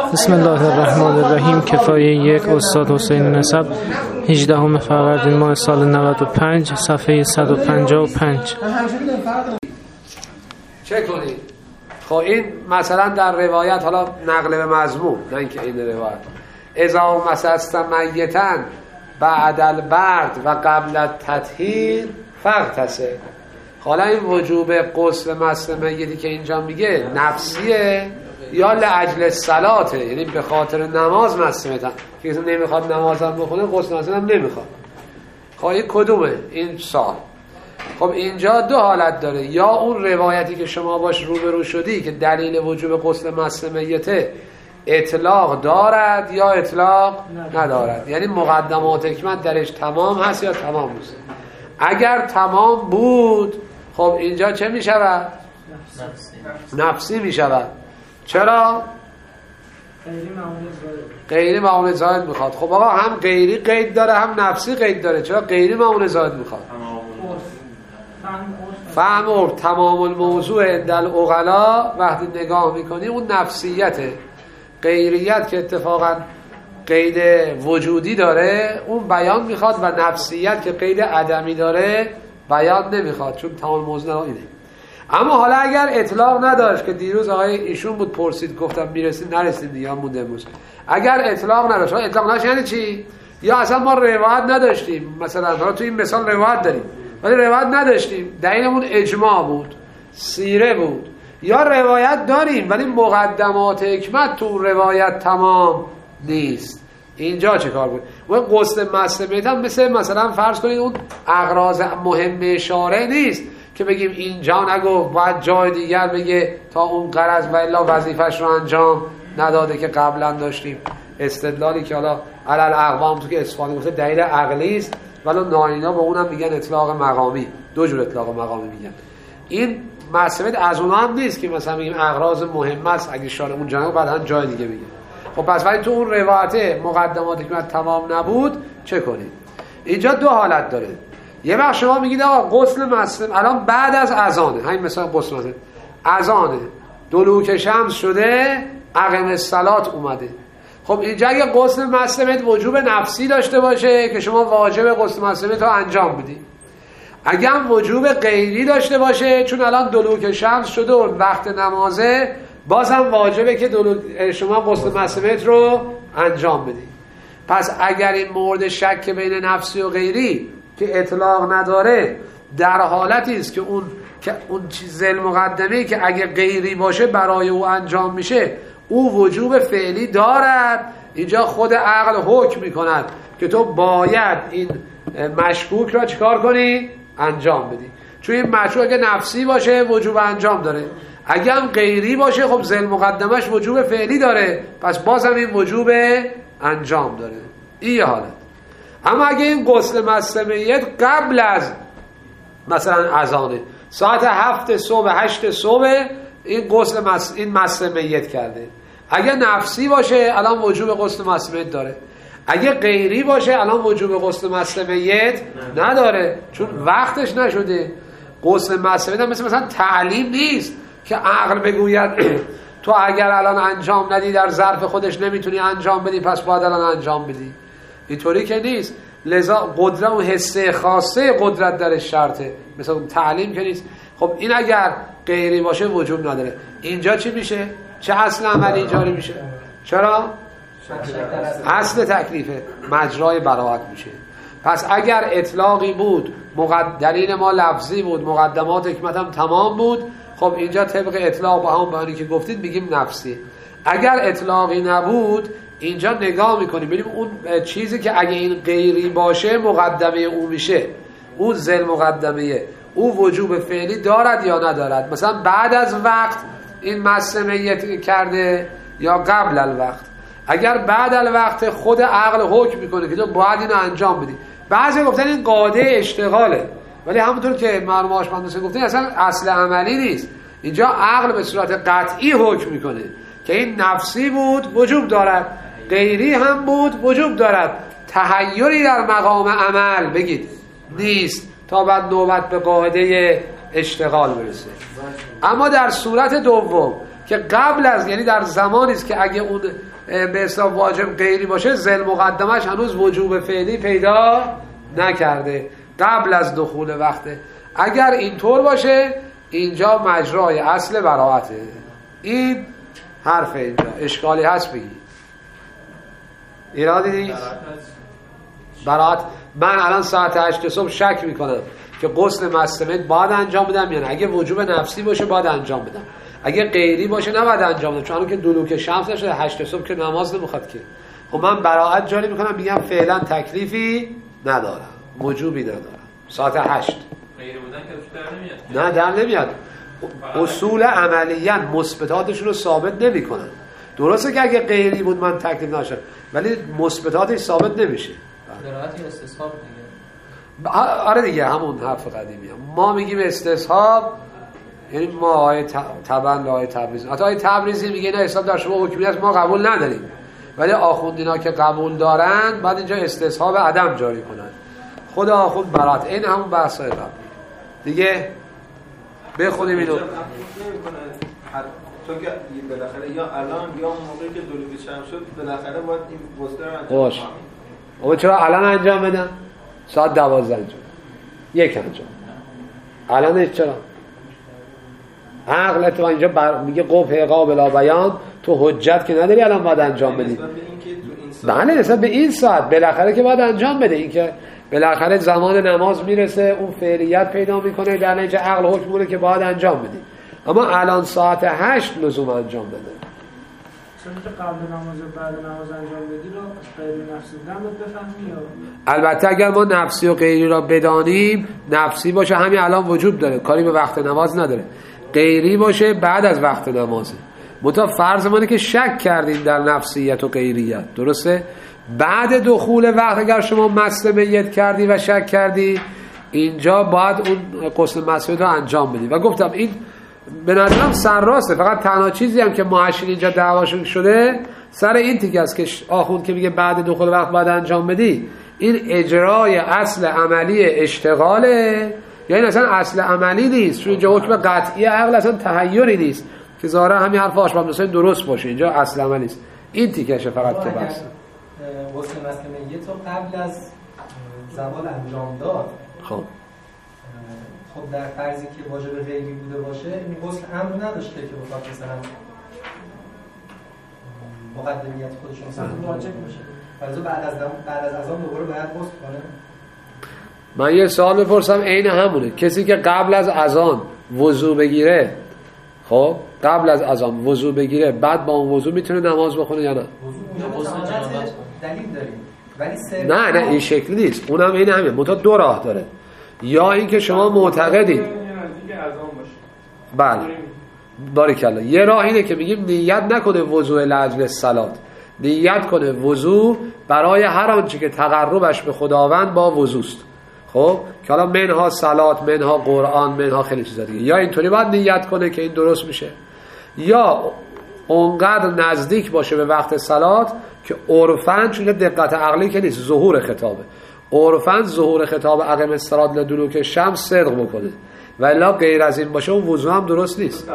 بسم الله الرحمن الرحیم. کفایه 1 استاد حسین نسب 18 فروردین ماه سال 95 صفحه 155. چه کنید؟ خب این مثلا در روایت، حالا نقل به مضمون، نه اینکه این روایت، اذا مسست میتا بعد البرد و قبل التطهیر فاغتسل. حالا این وجوب غسل مس میتی که اینجا میگه نفسیه یا لاجل صلاته، یعنی به خاطر نماز مس میتن که کسی نمیخواد نماز هم بخونه غسل مس هم نمیخواد. خب این کدومه این سال؟ خب اینجا دو حالت داره، یا اون روایتی که شما باش روبرو شدی که دلیل وجوب غسل مس میته اطلاق دارد یا اطلاق ندارد، یعنی مقدمات حکمت درش تمام هست یا تمام نیست. اگر تمام بود خب اینجا چه می شود؟ نفسی می شود. چرا؟ غیری معون زائد میخواد. خب آقا هم غیری قید داره هم نفسی قید داره، چرا غیری معون زائد میخواد؟ فهم تمام الموضوع عند العقلا وقتی نگاه میکنی اون نفسیته. غیریت که اتفاقا قید وجودی داره اون بیان میخواد و نفسیت که قید عدمی داره بیان نمیخواد، چون تمام موضوع اینه. اما حالا اگر اطلاق نداشت که دیروز آقای ایشون بود پرسید، گفتم میرسید نرسید یا مونده امروز. اگر اطلاق نداشت، اطلاق نداشت یعنی چی؟ یا اصلا ما روایت نداشتیم، مثلا حالا تو این مثال روایت داریم ولی روایت نداشتیم، دلیلمون اجماع بود، سیره بود، یا روایت داریم ولی مقدمات حکمت تو روایت تمام نیست. اینجا چه کار بود؟ و غسل مس میت هم مثلا فرض کنید اون اغراض مهم اشاره نیست که بگیم اینجا نگفت باید جای دیگر بگه تا اون غرض و الا وظیفش رو انجام نداده که قبلا داشتیم. استدلالی که حالا علل اقوام تو که اصفهانی گفته دلیل عقلی است، ولی ناینا به اونم میگن اطلاق مقامی. دو جور اطلاق مقامی میگن. این مسئله از اونها هم نیست که مثلا میگیم اغراض مهم است اگه شاره اون جنگ بعداً جای دیگه بگه. خب پس ولی تو اون روایت مقدمات حکمت تمام نبود چه کنید؟ اینجا دو حالت داره. یه وقت شما میگید آقا غسل مس الان بعد از اذانه، همین مثلا غسل مس اذانه، دلوک شمس شده، اقیم الصلات اومده. خب اینجا اگه غسل مس وجوب نفسی داشته باشه که شما واجب غسل مس رو انجام بدید، اگه هم وجوب غیری داشته باشه چون الان دلوک شمس شده و وقت نمازه، بازم واجبه که شما غسل مس رو انجام بدید. پس اگر این مورد شک بین نفسی و غیری که اطلاق نداره در حالتی است که اون چیز مقدمه‌ای که اگه غیری باشه برای او انجام میشه او وجوب فعلی دارد، اینجا خود عقل حکم میکند که تو باید این مشکوک را چیکار کنی؟ انجام بدی. چون این مشکوک اگه نفسی باشه وجوب انجام داره، اگه هم غیری باشه خب ذل مقدمش وجوب فعلی داره، پس بازم این وجوب انجام داره. این یه حالت. اما اگه این غسل مس میت قبل از مثلا اذانه، ساعت 7 صبح 8 صبح این غسل این مس میت کرده، اگه نفسی باشه الان وجوب غسل مس میت داره، اگه غیری باشه الان وجوب غسل مس میت نداره چون وقتش نشده. غسل مس میت مثلا تعلیم نیست که عقل بگوید تو اگر الان انجام ندی در ظرف خودش نمیتونی انجام بدی پس باید الان انجام بدی. اینطوری که نیست. لذا قدرت و حسه خاصه قدرت درش شرطه، مثلا تعلیم که نیست. خب این اگر غیری باشه وجوب نداره. اینجا چی میشه؟ چه اصل عملی جاری میشه؟ چرا؟ اصل تکلیفه، مجرای براءت میشه. پس اگر اطلاقی بود دلیل ما لفظی بود، مقدمات حکمت هم تمام بود، خب اینجا طبق اطلاق با هم بیانی که گفتید میگیم نفسی. اگر اطلاقی نبود اینجا نگاه میکنیم ببینیم اون چیزی که اگه این غیری باشه مقدمه او میشه، اون ذل مقدمه او وجوب فعلی دارد یا ندارد. مثلا بعد از وقت این مس میت کرده یا قبل الوقت. اگر بعد الوقت خود عقل حکم میکنه که تو باید اینو انجام بدی. بعضی گفتن این قاعده اشتغاله، ولی همونطور که مرحوم آشمندوسه گفتن اصلا اصل عملی نیست. اینجا عقل به صورت قطعی حکم میکنه که این نفسی بود وجوب دارد، غیری هم بود وجوب دارد. تحیری در مقام عمل بگید نیست تا بعد نوبت به قاعده اشتغال برسه. اما در صورت دوم که قبل از، یعنی در زمانی است که اگه اون به اصطلاح واجب غیری باشه، ذل مقدمش هنوز وجوب فعلی پیدا نکرده، قبل از دخول وقته. اگر اینطور باشه اینجا مجرای اصل براعته. این حرف اینجا اشکالی هست بگی؟ ایرادی نیست؟ براعت. من الان ساعت 8 صبح شک میکنم که غسل مستمد باید انجام بدم یا نه. اگه وجوب نفسی باشه باید انجام بدم، اگه غیری باشه نباید انجام بدم، چون که دلوک شمس نشده 8 صبح که نماز نمیخواد که. خب من براعت جاری میکنم، میگم فعلا تکلیفی ندارم، وجوبی ندارم. ساعت 8 غیر بودن که در نمیاد. نه در نمیاد. اصول عملیاً مثبتاتشون رو ثابت نمیکنن. درسته که اگه غیری بود من تکلیف نشم، ولی مثبتاتش ثابت نمیشه. براعت یا استصحاب دیگه. آره دیگه، همون حرف قدیمیه. ما میگیم استصحاب، یعنی ما آیه تبند آیه تبریز، حتی آیه تبریزی میگه نه اسلام در شما حکمیت ما قبول نداریم، ولی آخوندینا که قبول دارن بعد اینجا استصحاب عدم جاری کنن. خود آخوند برات این همون بحثای قبلی دیگه. بخونیم اینو. چون که بالاخره یا الان یا اون موقعی که دلوک شمس شد بالاخره باید این غسل رو انجام بدن. اما چرا الان انجام بدن؟ ساعت 12 انجام، یک انجام. الانش چرا؟ عقل تو اینجا میگه قبح قابل بیان، تو حجت که نداری الان باید انجام بدی. بله نسبت به این ساعت بالاخره که باید انجام بده. این که بالاخره زمان نماز میرسه، اون فعلیت پیدا میکنه، در نتیجه عقل حکم بوده که باید انجام بدی. اما الان ساعت 8 لزوم انجام بده. چون که قبل نماز و بعد نماز انجام بدی رو غیر نفسی بودن بفهمی یا؟ البته اگر ما نفسی و غیری را بدانیم، نفسی باشه همین الان وجود داره، کاری به وقت نماز نداره. غیری باشه بعد از وقت نمازه. منتها فرض منه که شک کردیم در نفسیت و غیریت، درسته؟ بعد دخول وقت اگر شما مس میت کردی و شک کردی، اینجا باید اون غسل مسجد رو انجام بدی. و گفتم این به نظرم سرراسته، فقط تنها چیزی هم که معاشین اینجا دعواشون شده سر این تیکه است که آخوند که میگه بعد دخول وقت باید انجام بدی. این اجرای اصل عملی اشتغاله، یا این اصلا اصل عملی نیست، چون اینجا حکم قطعی عقل اصلا تحیری نیست که ظاهرا همین حرف آشبام درست باشه. اینجا اصل عملی است. این تیکهشه فقط که بس. غسل مسجد تو قبل از زوال انجام داد. خب در فرضی که واجب غیری بوده باشه، این غسل امر نداشته که بخواد مثلا مقدمیت خودش مثلا واجب باشه. فرض بعد از اذان دوباره باید غسل کنه. من یه سوال بپرسم، عین همونه. کسی که قبل از اذان وضو بگیره، خب قبل از اذان وضو بگیره، بعد با اون وضو میتونه نماز بخونه یا نه؟ وضو دلیل داریم، ولی نه این شکلی نیست. اونم این همه، منتها دو راه داره. یا اینکه شما معتقدید بله باریکالله، یه راه اینه که میگیم نیت نکنه وضو لاجل صلات، نیت کنه وضو برای هر آنچه که تقربش به خداوند با وضوست. خب که حالا منها صلات، منها قرآن، منها خیلی چیزا دیگه. یا اینطوری باید نیت کنه که این درست میشه، یا اونقدر نزدیک باشه به وقت صلات که عرفاً، چون دقت عقلی که نیست، ظهور خطابه، عرفاً ظهور خطاب اقیم الصلاة لدلوک شمس صدق بکنه، ولی غیر از این باشه اون وضو هم درست نیست.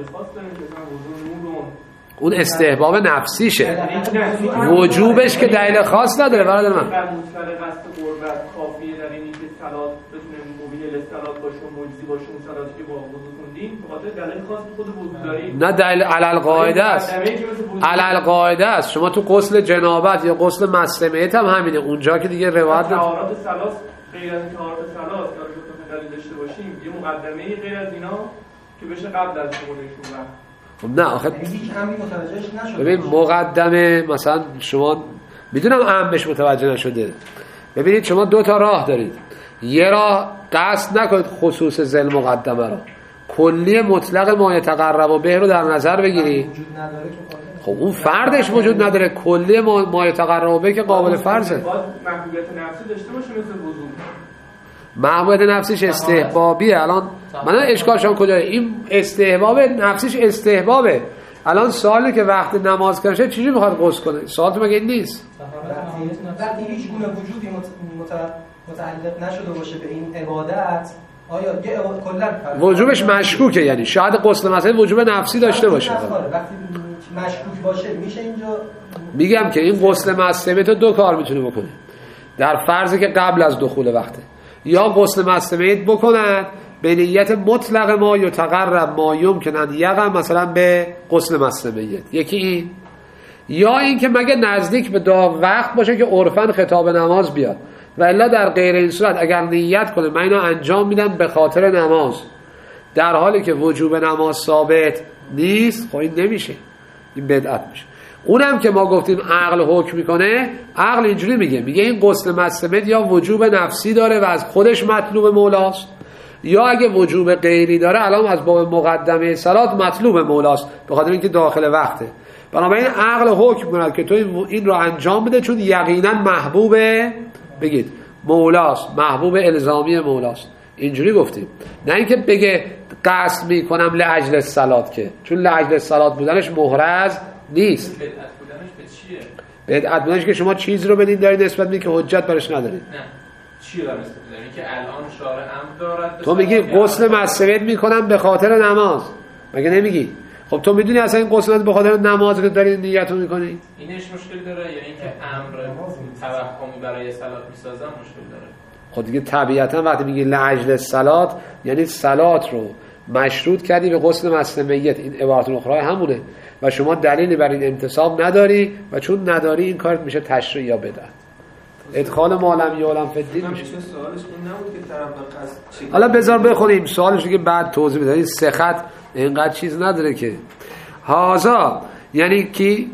اون استحباب نفسیشه، وجوبش که دلیل خاص نداره. برادر من در مطلق قصد قربت کافیه در اینی که صلات بتونه مبیل صلات باشه، مجزی باشه، اون صلاتی که با وضو خوندیم، بخاطر دلیل خاص خود وضو داریم. نه دلیل علل قاعده است، علل قاعده است. شما تو غسل جنابت یا غسل مستمیت هم همینه، اونجا که دیگه روایت طهارت صلات غیر از طهارت صلات که رو دلیل داشته باشیم، یه مقدمه غیر از اینا که بشه قبل از دخولشون وقت. نه آخه ببین مقدمه، مثلا شما میدونم عمش متوجه نشده، ببینید شما دو تا راه دارید. یه راه قصد نکنید خصوص ذل مقدمه رو، کلی مطلق ما یتقرب به رو در نظر بگیرید. خب اون فردش وجود نداره، کلی ما یتقرب به که قابل فرضه. محبوبیت نفسی داشته باشه مثل وضو. محبوبیت نفسیش استحبابیه. الان من اشکالشان کجاست؟ این استحباب نفسیش استحبابه. الان سوالی که وقت نماز کنشه چیزی میخواد غسل کنه؟ سوال تو مگه این نیست؟ وقتی هیچ گونه وجودی متعلق نشده باشه به این عبادت، آیا کلا وجوبش مشکوکه، یعنی شاید غسل مسجد وجوب نفسی داشته باشه. وقتی مشکوک باشه میشه اینجا. میگم که این غسل مسجد تو دو کار میتونه بکنه در فرضی که قبل از دخول وقته، یا غسل مسجد بکند به نیت مطلق ما یتقرب ما یمکن ان یقع مثلا به غسل مسجد، یکی این، یا این که مگه نزدیک به وقت باشه که عرفاً خطاب نماز بیاد، و الا در غیر این صورت اگر نیت کنه من اینو انجام میدم به خاطر نماز، در حالی که وجوب نماز ثابت نیست، خب این نمیشه، این بدعت میشه. اونم که ما گفتیم عقل حکم میکنه، عقل اینجوری میگه این غسل مسجد یا وجوب نفسی داره و از خودش مطلوب مولاست، یا اگه وجوب غیری داره الان از باب مقدمه صلات مطلوب مولاست به خاطر اینکه داخل وقته. بنابراین عقل حکم کنه که تو این رو انجام بده چون یقینا محبوب بگید مولاست، محبوب الزامی مولاست، اینجوری گفتیم. نه اینکه بگه قصد میکنم لاجل الصلات، که چون لاجل الصلات بودنش محرز نیست. بدعت بودنش به چیه؟ بدعت بودنش که شما چیز رو بدین دارید نسبت میدین که حجت برش ندارید. نه چی رو نسبت میدین که الان شارع امر دارد؟ تو میگی غسل مسجد میکنم به خاطر نماز، مگه نمیگی؟ خب تو میدونی اصلا این غسل به خاطر نماز که داری نیت رو میکنی؟ اینش مشکل داره، یعنی اینکه امر توهمی برای صلات میسازم مشکل داره. خب دیگه طبیعتا وقتی میگی لاجل الصلات یعنی صلات رو مشروط کردی به غسل مسجد، این عبارت اخرى همونه و شما دلیلی بر این انتصاب نداری و چون نداری این کارت میشه تشریع یا بدعت. ادخال ما لم یعلم فی الدین میشه. سوالش اون نبود که طرف به قصد. حالا بذار بخونیم سوالش که بعد توضیح بده. این سه خط اینقدر چیز نداره که هازا یعنی کی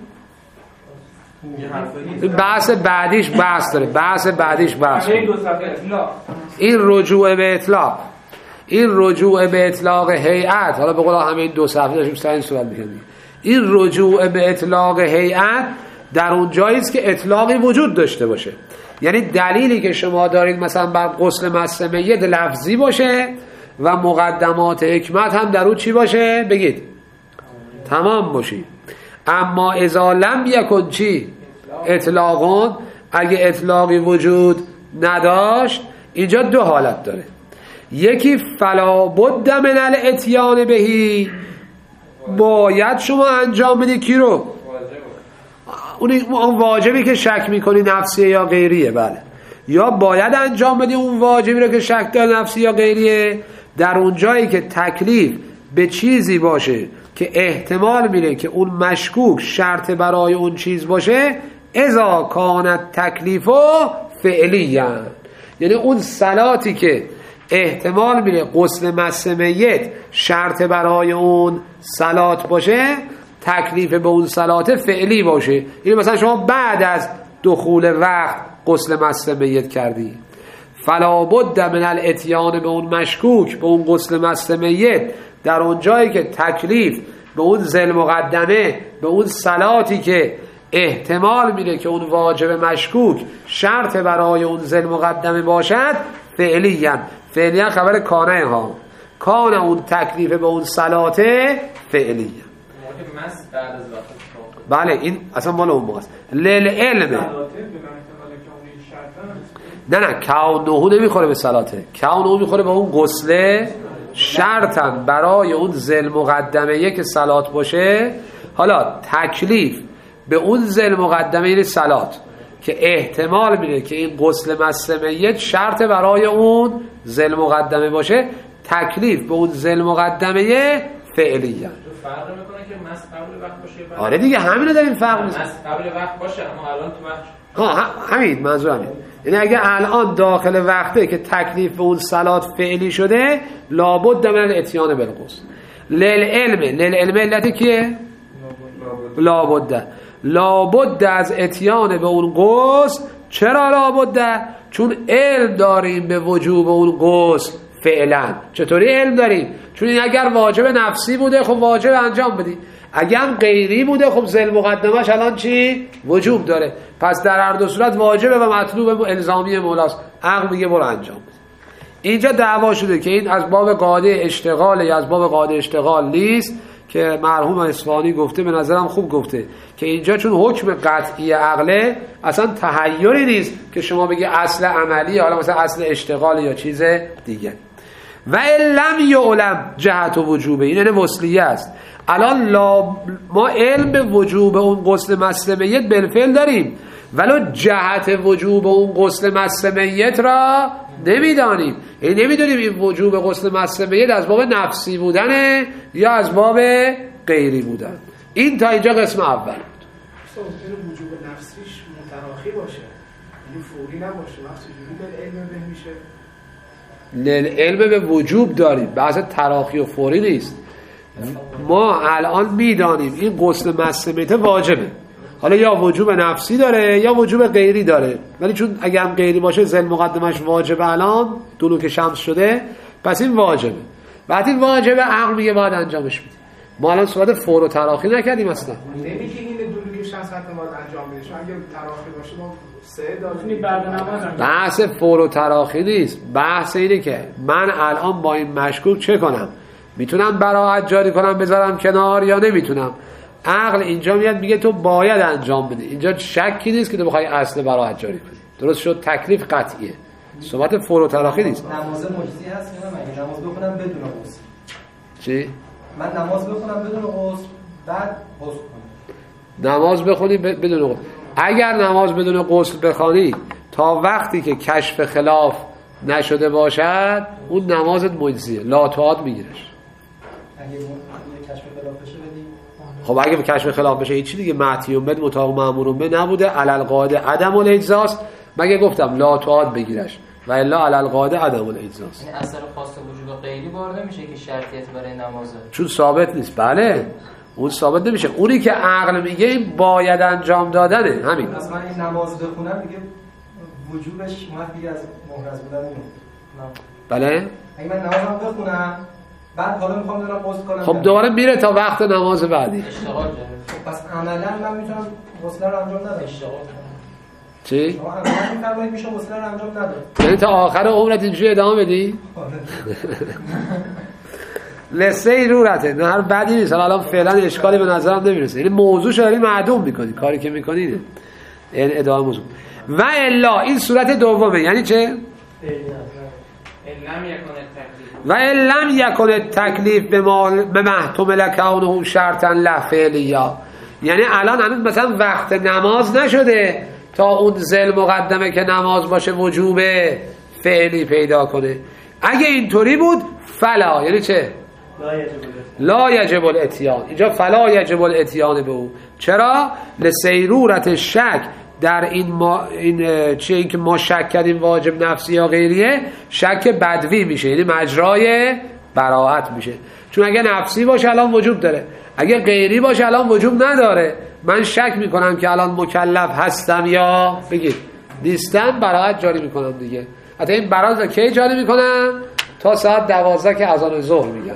بحث بعدیش بحث داره، بحث بعدیش بحث داره. این رجوع به اطلاق، این رجوع به اطلاق هیئت، حالا به قول همین دو صفحه داشتیم سر این صورت می‌کردیم، این رجوع به اطلاق هیئت در اون جایی است که اطلاقی وجود داشته باشه، یعنی دلیلی که شما دارید مثلا بر غسل مسجد لفظی باشه و مقدمات حکمت هم در اون چی باشه بگید تمام باشه. اما اذا لم یکن چی اطلاقون، اگه اطلاقی وجود نداشت اینجا دو حالت داره، یکی فلا بد من الاتیان بهی، باید شما انجام بدی کی رو؟ اون واجبی که شک میکنی نفسیه یا غیریه، بله، یا باید انجام بدی اون واجبی رو که شک داری نفسی یا غیریه در اون جایی که تکلیف به چیزی باشه که احتمال میره که اون مشکوک شرط برای اون چیز باشه، اذا کانت تکلیفو فعلیاً، یعنی اون صلاتی که احتمال میره غسل مس میت شرط برای اون صلات باشه، تکلیف به اون صلات فعلی باشه، یعنی مثلا شما بعد از دخول وقت غسل مس میت کردی، فلا بد من الاتیان به اون مشکوک به اون غسل مس میت در اون جایی که تکلیف به اون ذل مقدمه به اون صلاتی که احتمال میره که اون واجب مشکوک شرط برای اون ذل مقدمه باشد، فعلیاً خبر کانه ها، کانه اون تکلیف به اون صلات فعلیاً. بله این اصلا مال اون موقع است. للعلم نه کونه نمیخوره به صلاته، کونه میخوره به اون غسل شرطاً برای اون ذل مقدمه که صلات باشه. حالا تکلیف به اون ذل مقدمه یعنی صلات که احتمال میره که این غسل مس میت شرط برای اون ذل مقدمه باشه، تکلیف به اون ذل مقدمه فعلیه. فرق میکنه که مس قبل وقت باشه؟ آره دیگه همینو داریم فرق میکنه. مس قبل وقت باشه اما الان تو وقت همین منظور همین، یعنی اگه الان داخل وقته که تکلیف به اون صلات فعلی شده، لابد من الاتیان بالغسل. للعلم علت کیه؟ لابد از اتیان به اون غسل. چرا لابد؟ چون علم داریم به وجوب اون غسل فعلا. چطوری علم داریم؟ چون این اگر واجب نفسی بوده خب واجب انجام بدی، اگر غیری بوده خب ذل مقدمش الان چی؟ وجوب داره، پس در هر دو صورت واجبه و مطلوب الزامی مولاست، عقل میگه برو انجام بده. اینجا دعوا شده که این از باب قاعده اشتغال یا از باب قاعده اشتغال نیست که مرحوم اصفهانی گفته، به نظرم خوب گفته که اینجا چون حکم قطعی عقله اصلا تحیری نیست که شما بگی اصل عملی حالا مثلا اصل اشتغال یا چیز دیگه. و لم یعلم جهت و وجوبه، این وصلیه است. الان ما علم به وجوب اون غسل مس میت بالفعل داریم، ولو جهت وجوب اون غسل مس میت را نمیدانیم. یعنی نمیدونیم این وجوب غسل مس میت از باب نفسی بودنه یا از باب غیری بودن. این تا اینجا قسم اول بود. ممکنه وجوب نفسیش متراخی باشه، یعنی فوری نباشه. وقتی جوری به علم به میشه، علم به وجوب داریم، بحث تراخی و فوری نیست. ما الان میدانیم این غسل مس میت واجبه، حالا یا وجوب نفسی داره یا وجوب غیری داره، ولی چون اگه هم غیری باشه ذل مقدمش واجبه، الان دلوک شمس شده، پس این واجبه. وقتی واجبه عقل میگه باید انجامش بدیم. ما الان صورت فور و تراخی نکردیم اصلا. نمیگه این دلوک شمس حتما باید انجام بشه، اگه تراخی باشه ما سه داریم بعد نماز. بحث فور و تراخی نیست، بحث اینه که من الان با این مشکوک چه کنم؟ میتونم براءت جاری کنم بذارم کنار یا نمیتونم؟ عقل اینجا میاد میگه تو باید انجام بده. اینجا شکی نیست که تو بخوای اصل براءت جاری کنی. درست شد؟ تکلیف قطعیه. صحبت فور و تراخی نیست. نماز مجزی هست یا نه؟ مگه نماز بخونم بدون غسل؟ چی؟ من نماز بخونم بدون غسل بعد غسل کنم. نماز بخونی بدون غسل. اگر نماز بدون غسل بخوانی تا وقتی که کشف خلاف نشده باشد اون نمازت مجزیه، لا تعاد میگیرش. اگه کشف خلاف بشه بدی؟ خب اگه به کشف خلاف بشه هیچی دیگه، معتیون بد مطابق مأمورون به نبوده، علل قاعده عدم الاجزاست. مگه گفتم لا تعاد بگیرش و الا علل قاعده عدم الاجزاست. این اثر خاص وجوب غیری وارد نمیشه که شرطیت برای نمازه، چون ثابت نیست. بله اون ثابت نمیشه. اونی که عقل میگه این باید انجام دادنه، همین. پس من این نماز بخونم دیگه وجوبش اومد دیگه از محرز بودن میاد. بله اگه من نمازم بخونم بعد حالا میخوام برم غسل کنم، خب دوباره میره تا وقت نماز بعدی. اشتغال داره. خب پس عملا من میتونم غسل رو انجام ندم. اشتغال کنم. چی؟ شما عملا میفرمایید میشه غسل رو انجام ندم. یعنی تا آخر عمرت اینجوری ادامه بدی؟ لسه رورته. نه هر بدی نیست. الان فعلا اشکالی به نظرم نمیرسه. یعنی موضوعش داری معدوم میکنی. کاری که میکنی اینه. این ادامه موضوع. و الا این صورت دومه. یعنی چه؟ و لم یکن التکلیف به محتمل کونه شرطا لا فعلیا. یعنی الان هنوز مثلا وقت نماز نشده تا اون ذل مقدمه که نماز باشه وجوب فعلی پیدا کنه. اگه اینطوری بود فلا، یعنی چه؟ لا یجب الاتیان. اینجا فلا یجب الاتیان به او. چرا؟ لسیرورت شک در این چیه این که ما شک کردیم واجب نفسی یا غیریه، شک بدوی میشه، یعنی مجرای براءت میشه. چون اگه نفسی باشه الان وجوب داره، اگه غیری باشه الان وجوب نداره. من شک میکنم که الان مکلف هستم یا بگید نیستم، براءت جاری میکنم دیگه. حتی این براءت رو کی جاری میکنم؟ تا ساعت 12 که اذان ظهر میگن.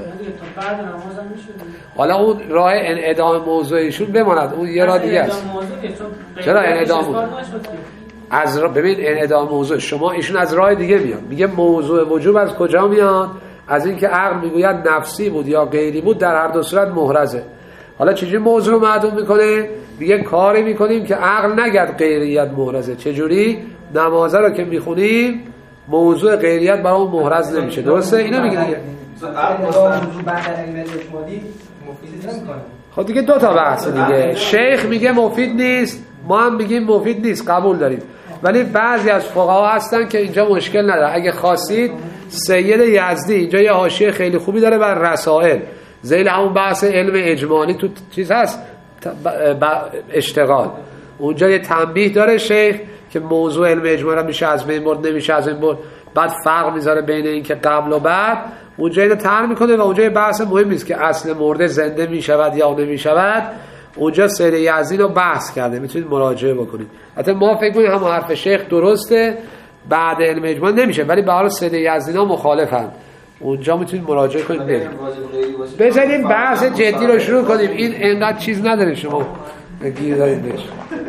حالا اون راه انعدام موضوعیشون بماند، اون یه راه دیگه است. چرا انعدام ببین انعدام موضوع شما ایشون از راه دیگه میاد، میگه موضوع وجوب از کجا میاد؟ از اینکه عقل میگوید نفسی بود یا غیری بود، در هر دو صورت محرزه. حالا چجوری موضوع رو معدوم میکنه؟ میگه کاری میکنیم که عقل نگرد غیریت محرزه. چجوری؟ نمازه رو که میخونیم موضوع غیریت برای اون محرز نمیشه. درسته؟ اینو میگه دیگه. خب دیگه دو تا بحث دیگه. شیخ میگه مفید نیست، ما هم میگیم مفید نیست، قبول داریم. ولی بعضی از فقها هستن که اینجا مشکل نداره. اگه خواستید سید یزدی اینجا یه حاشیه خیلی خوبی داره بر رسائل، ذیل همون بحث علم اجمالی تو چیز هست اشتغال، اونجا یه تنبیه داره شیخ که موضوع علم اجمالی میشه از بین برد نمیشه از این برد، بعد فرق میذاره بین این که قبل و بعد. اونجا اینو طرح میکنه و اونجا یه بحث مهمی است که اصل مرده زنده میشود یا نمیشود. اونجا سید یزدی رو بحث کرده، میتونید مراجعه بکنید. حتی ما فکر کنیم هم حرف شیخ درسته، بعد علم اجمالی نمیشه، ولی به هر حال سید یزدی ها مخالفن. اونجا میتونید مراجعه کنید. بذارید بحث جدی رو شروع کنیم. این اینقدر چیز نداره شما گیر دارید بهش.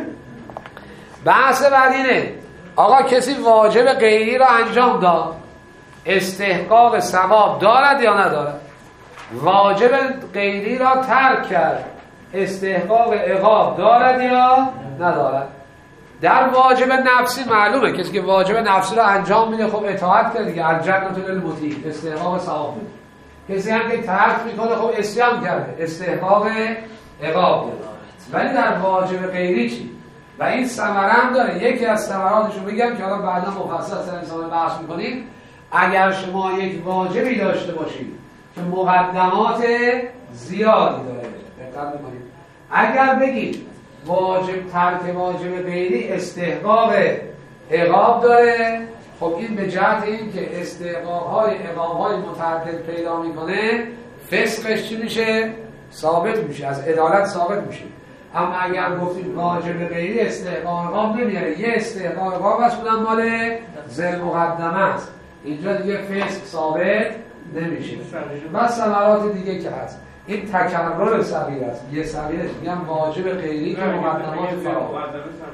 بحث بعد اینه آقا کسی واجب غیری را انجام داد، استحقاق ثواب دارد یا ندارد؟ واجب غیری را ترک کرد، استحقاق عقاب دارد یا ندارد؟ در واجب نفسی معلومه کسی که واجب نفسی رو انجام میده خب اطاعت کرده دیگه، الجنة للمطیع، استحقاق ثواب میده. کسی هم که ترک میکنه خب عصیان کرده، استحقاق عقاب داره. ولی در واجب غیری چی؟ و این ثمره هم داره. یکی از ثمراتش رو بگم که حالا بعدا مفصل سر انسان بحث میکنیم. اگر شما یک واجبی داشته باشید که مقدمات زیادی داره، دقت میکنید، اگر بگید واجب ترک واجب غیری استحقاق عقاب داره، خب این به جهت این که استحقاق‌های عقاب‌های متعدد پیدا میکنه، فسقش چی میشه؟ ثابت میشه، از عدالت ثابت میشه. اما اگر گفتیم واجب غیری استحقاق عقاب نمیاره، یه استحقاق عقاب است اونم مال ذل مقدمه است، اینجا دیگه فسق ثابت نمیشه. و ثمرات دیگه که هست، این تکرر صغیر است. یه صغیرش میگم واجب غیری که مقدمات فراوان.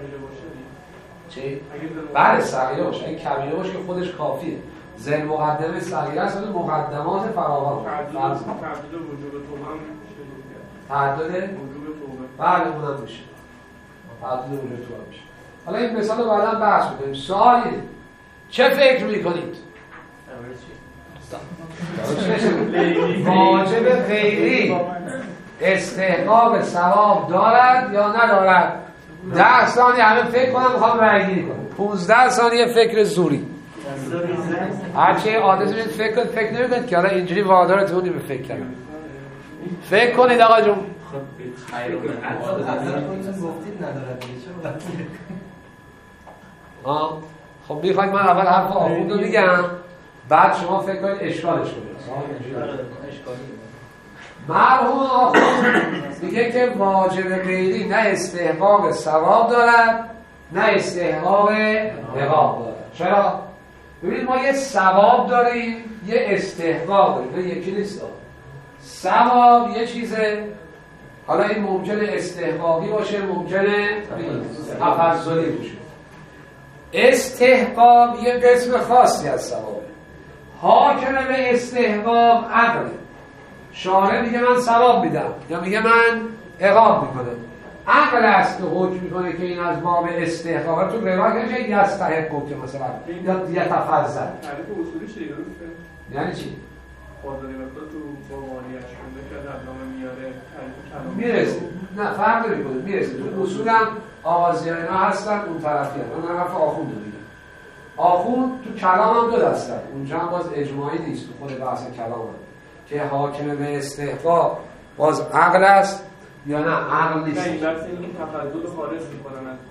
چی؟ بله صغیره باشه، این کبیره باشه که خودش کافیه. ذل مقدمه صغیره است ولی مقدمات فراوان. تعدد وجوب توبه هم میشه. تعدد وجوب توبه. بله اونم میشه. تعدد وجوب توبه میشه. حالا این مثال رو بعدا بحث می‌کنیم. سوال اینه چه فکر می‌کنید؟ واجب غیری استحقاق ثواب دارد یا ندارد؟ 10 ثانیه همه فکر کنم میخوام رأی گیری کنم. 15 ثانیه فکر زوری. هرچی عادت می‌کنید فکر نمی‌کنید که حالا اینجوری وادارتون به فکر کردن. فکر کنید آقا جون. خب میخواید من اول حرف آخوند رو بگم بعد شما فکر کنید اشکالش کنید. مرحوم آخوند میگه که واجب غیری نه استحقاق ثواب دارد نه استحقاق عقاب دارد. چرا؟ ببینید ما یه ثواب داریم یه استحقاق داریم، نه یکی نیست. ثواب یه چیزه، حالا این ممکنه استحقاقی باشه ممکنه تفضلی باشه. استحقاق یه قسم خاصی از ثوابه. حاکم به استحقاق عقله. شارع میگه من ثواب میدم یا میگه من عقاب میکنم. عقل است که حکم میکنه که این از باب استحقاق تو روایت که یستحق که مثلا یا تفضل. تعریف اصولی چیه؟ یعنی چی؟ قاضی وقتا تو بابانیش شده که در نام میاره تعریف کلام میرسه. نه فرق نمیکنه، میرسه. تو اصول هم آوازیان اینا هستن اون طرفی هم. من حرف آخوند رو میگم. آخوند تو کلام هم دو دستن. اونجا هم باز اجماعی نیست تو خود بحث کلام هم. که حاکم به استحقاق باز عقل است یا نه عقل نیست. نه این بحث اینه که تفضل خارج میکنن از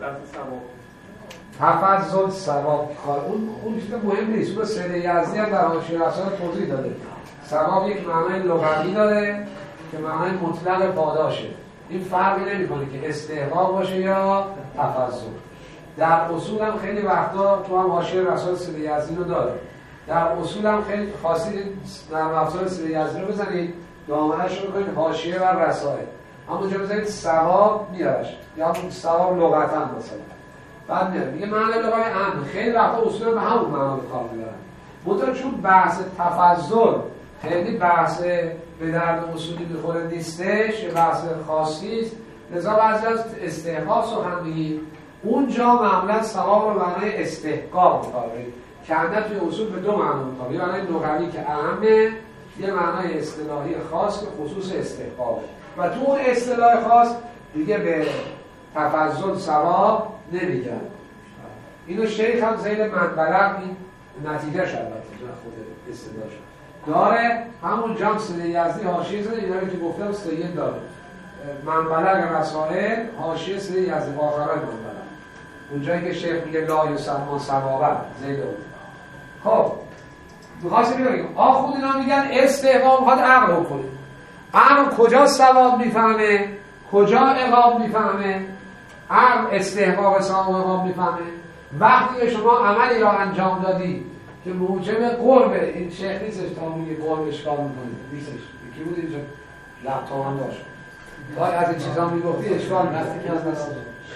بحث ثواب. تفضل ثواب اون چیز مهم نیست. اون سید یزدی هم در حاشیه رسالت توضیح داده. ثواب یک معنای لغوی داره که معنای مطلق پاداشه. این فرقی نمیکنه که استحقاق باشه یا تفضل. در اصول هم خیلی وقتا تو هم حاشیه رسالت سید یزدی رو داره. در اصول هم خیلی خواستید نرم افزار سید یزدی رو بزنید دامنش رو بکنید حاشیه و رسائل، همونجا بزنید ثواب میارش یا ثواب لغتا مثلا بعد میاد میگه معنی لغوی عام. خیلی وقتا اصول به همون معنا به کار میبرن. منتها چون بحث تفضل خیلی بحث به درد اصولی میخوره نیستش، بحث خاصی است، لذا بعضی از استحقاق سخن میگیم اونجا معمولا ثواب رو معنای استحقاق می‌کنه که اندر توی اصول به دو معنا می‌کنه. یه معنای لغوی که اهمه، یه معنای اصطلاحی خاص که خصوص استحقاقه و تو اون اصطلاح خاص دیگه به تفضل ثواب نمیگن. اینو شیخ هم زید منبلغ این نتیجه شد خود اصطلاحش داره. همون جام سید یزدی حاشیه زده اینا رو که گفتم سید داره. منبلغ رسائل حاشیه سید یزدی آخرای منبلغ اونجایی که شیخ میگه لا یسمى ثوابا زید اون. خب می‌خواستم بگم آخوند اینا میگن استحقاق میخواد عقل کنه. عقل کجا ثواب میفهمه کجا عقاب میفهمه؟ عقل استحقاق ثواب و عقاب میفهمه وقتی شما عملی را انجام دادی که موجب قربه. این شیخ نیستش تا میگه قرب اشکال میکنه نیستش. یکی بود اینجا لپتاپ هم داشت باید از این چیزا میگفتی اشکال میکنه که از دست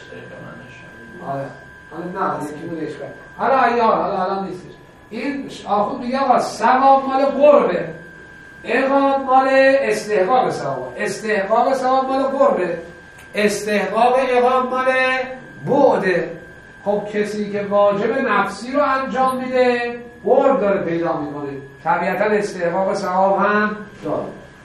حالا نه یکی بود اشکال حالا الان نیستش. این آخوند میگه آقا ثواب مال قربه، عقاب مال استحقاق ثواب، استحقاق ثواب مال قربه، استحقاق عقاب مال بعده. خب کسی که واجب نفسی رو انجام میده قرب داره پیدا میکنه، طبیعتا استحقاق ثواب هم داره.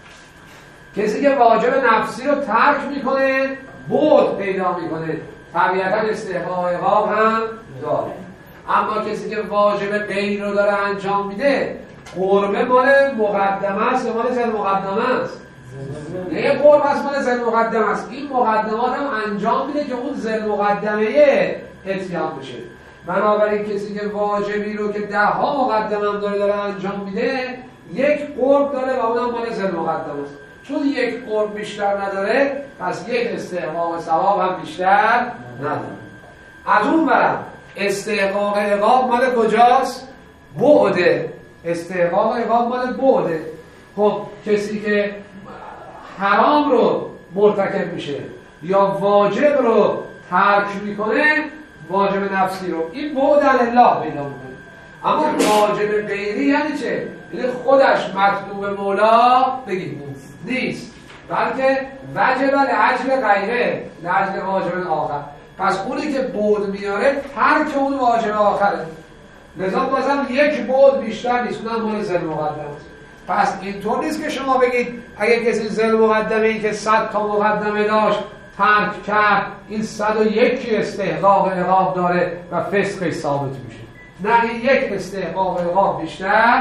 کسی که واجب نفسی رو ترک میکنه بعد پیدا میکنه، طبیعتا استحقاق عقاب هم داره. اما کسی که واجب غیر رو داره انجام میده قربه مال مقدمه است یا مال ذل مقدمه است؟ نه، قرب است مال ذل مقدمه است. این مقدمات هم انجام میده که اون ذل مقدمه اتیان بشه. بنابراین کسی که واجبی رو که 10 مقدمه هم داره انجام میده یک قرب داره و اونم مال ذل مقدمه است. چون یک قرب بیشتر نداره پس یک استحقاق ثواب هم بیشتر نداره. از اون برم استحقاق عقاب مال کجاست؟ بعده. استحقاق عقاب مال بعده. خب کسی که حرام رو مرتکب میشه یا واجب رو ترک میکنه، واجب نفسی رو، این بعد الله پیدا میکنه. اما واجب غیری یعنی چه؟ یعنی خودش مطلوب مولا بگید نیست، بلکه وجب لأجل غیره، لأجل واجب آخر. پس اونی که بعد میاره ترک اون واجب آخره. لذا بازم یک بعد بیشتر نیست، اونم مال ذل مقدمه است. پس اینطور نیست که شما بگید اگه کسی ذل مقدمه ای که 100 تا مقدمه داشت ترک کرد، این 101 استحقاق عقاب داره و فسقش ثابت میشه. نه، این یک استحقاق عقاب بیشتر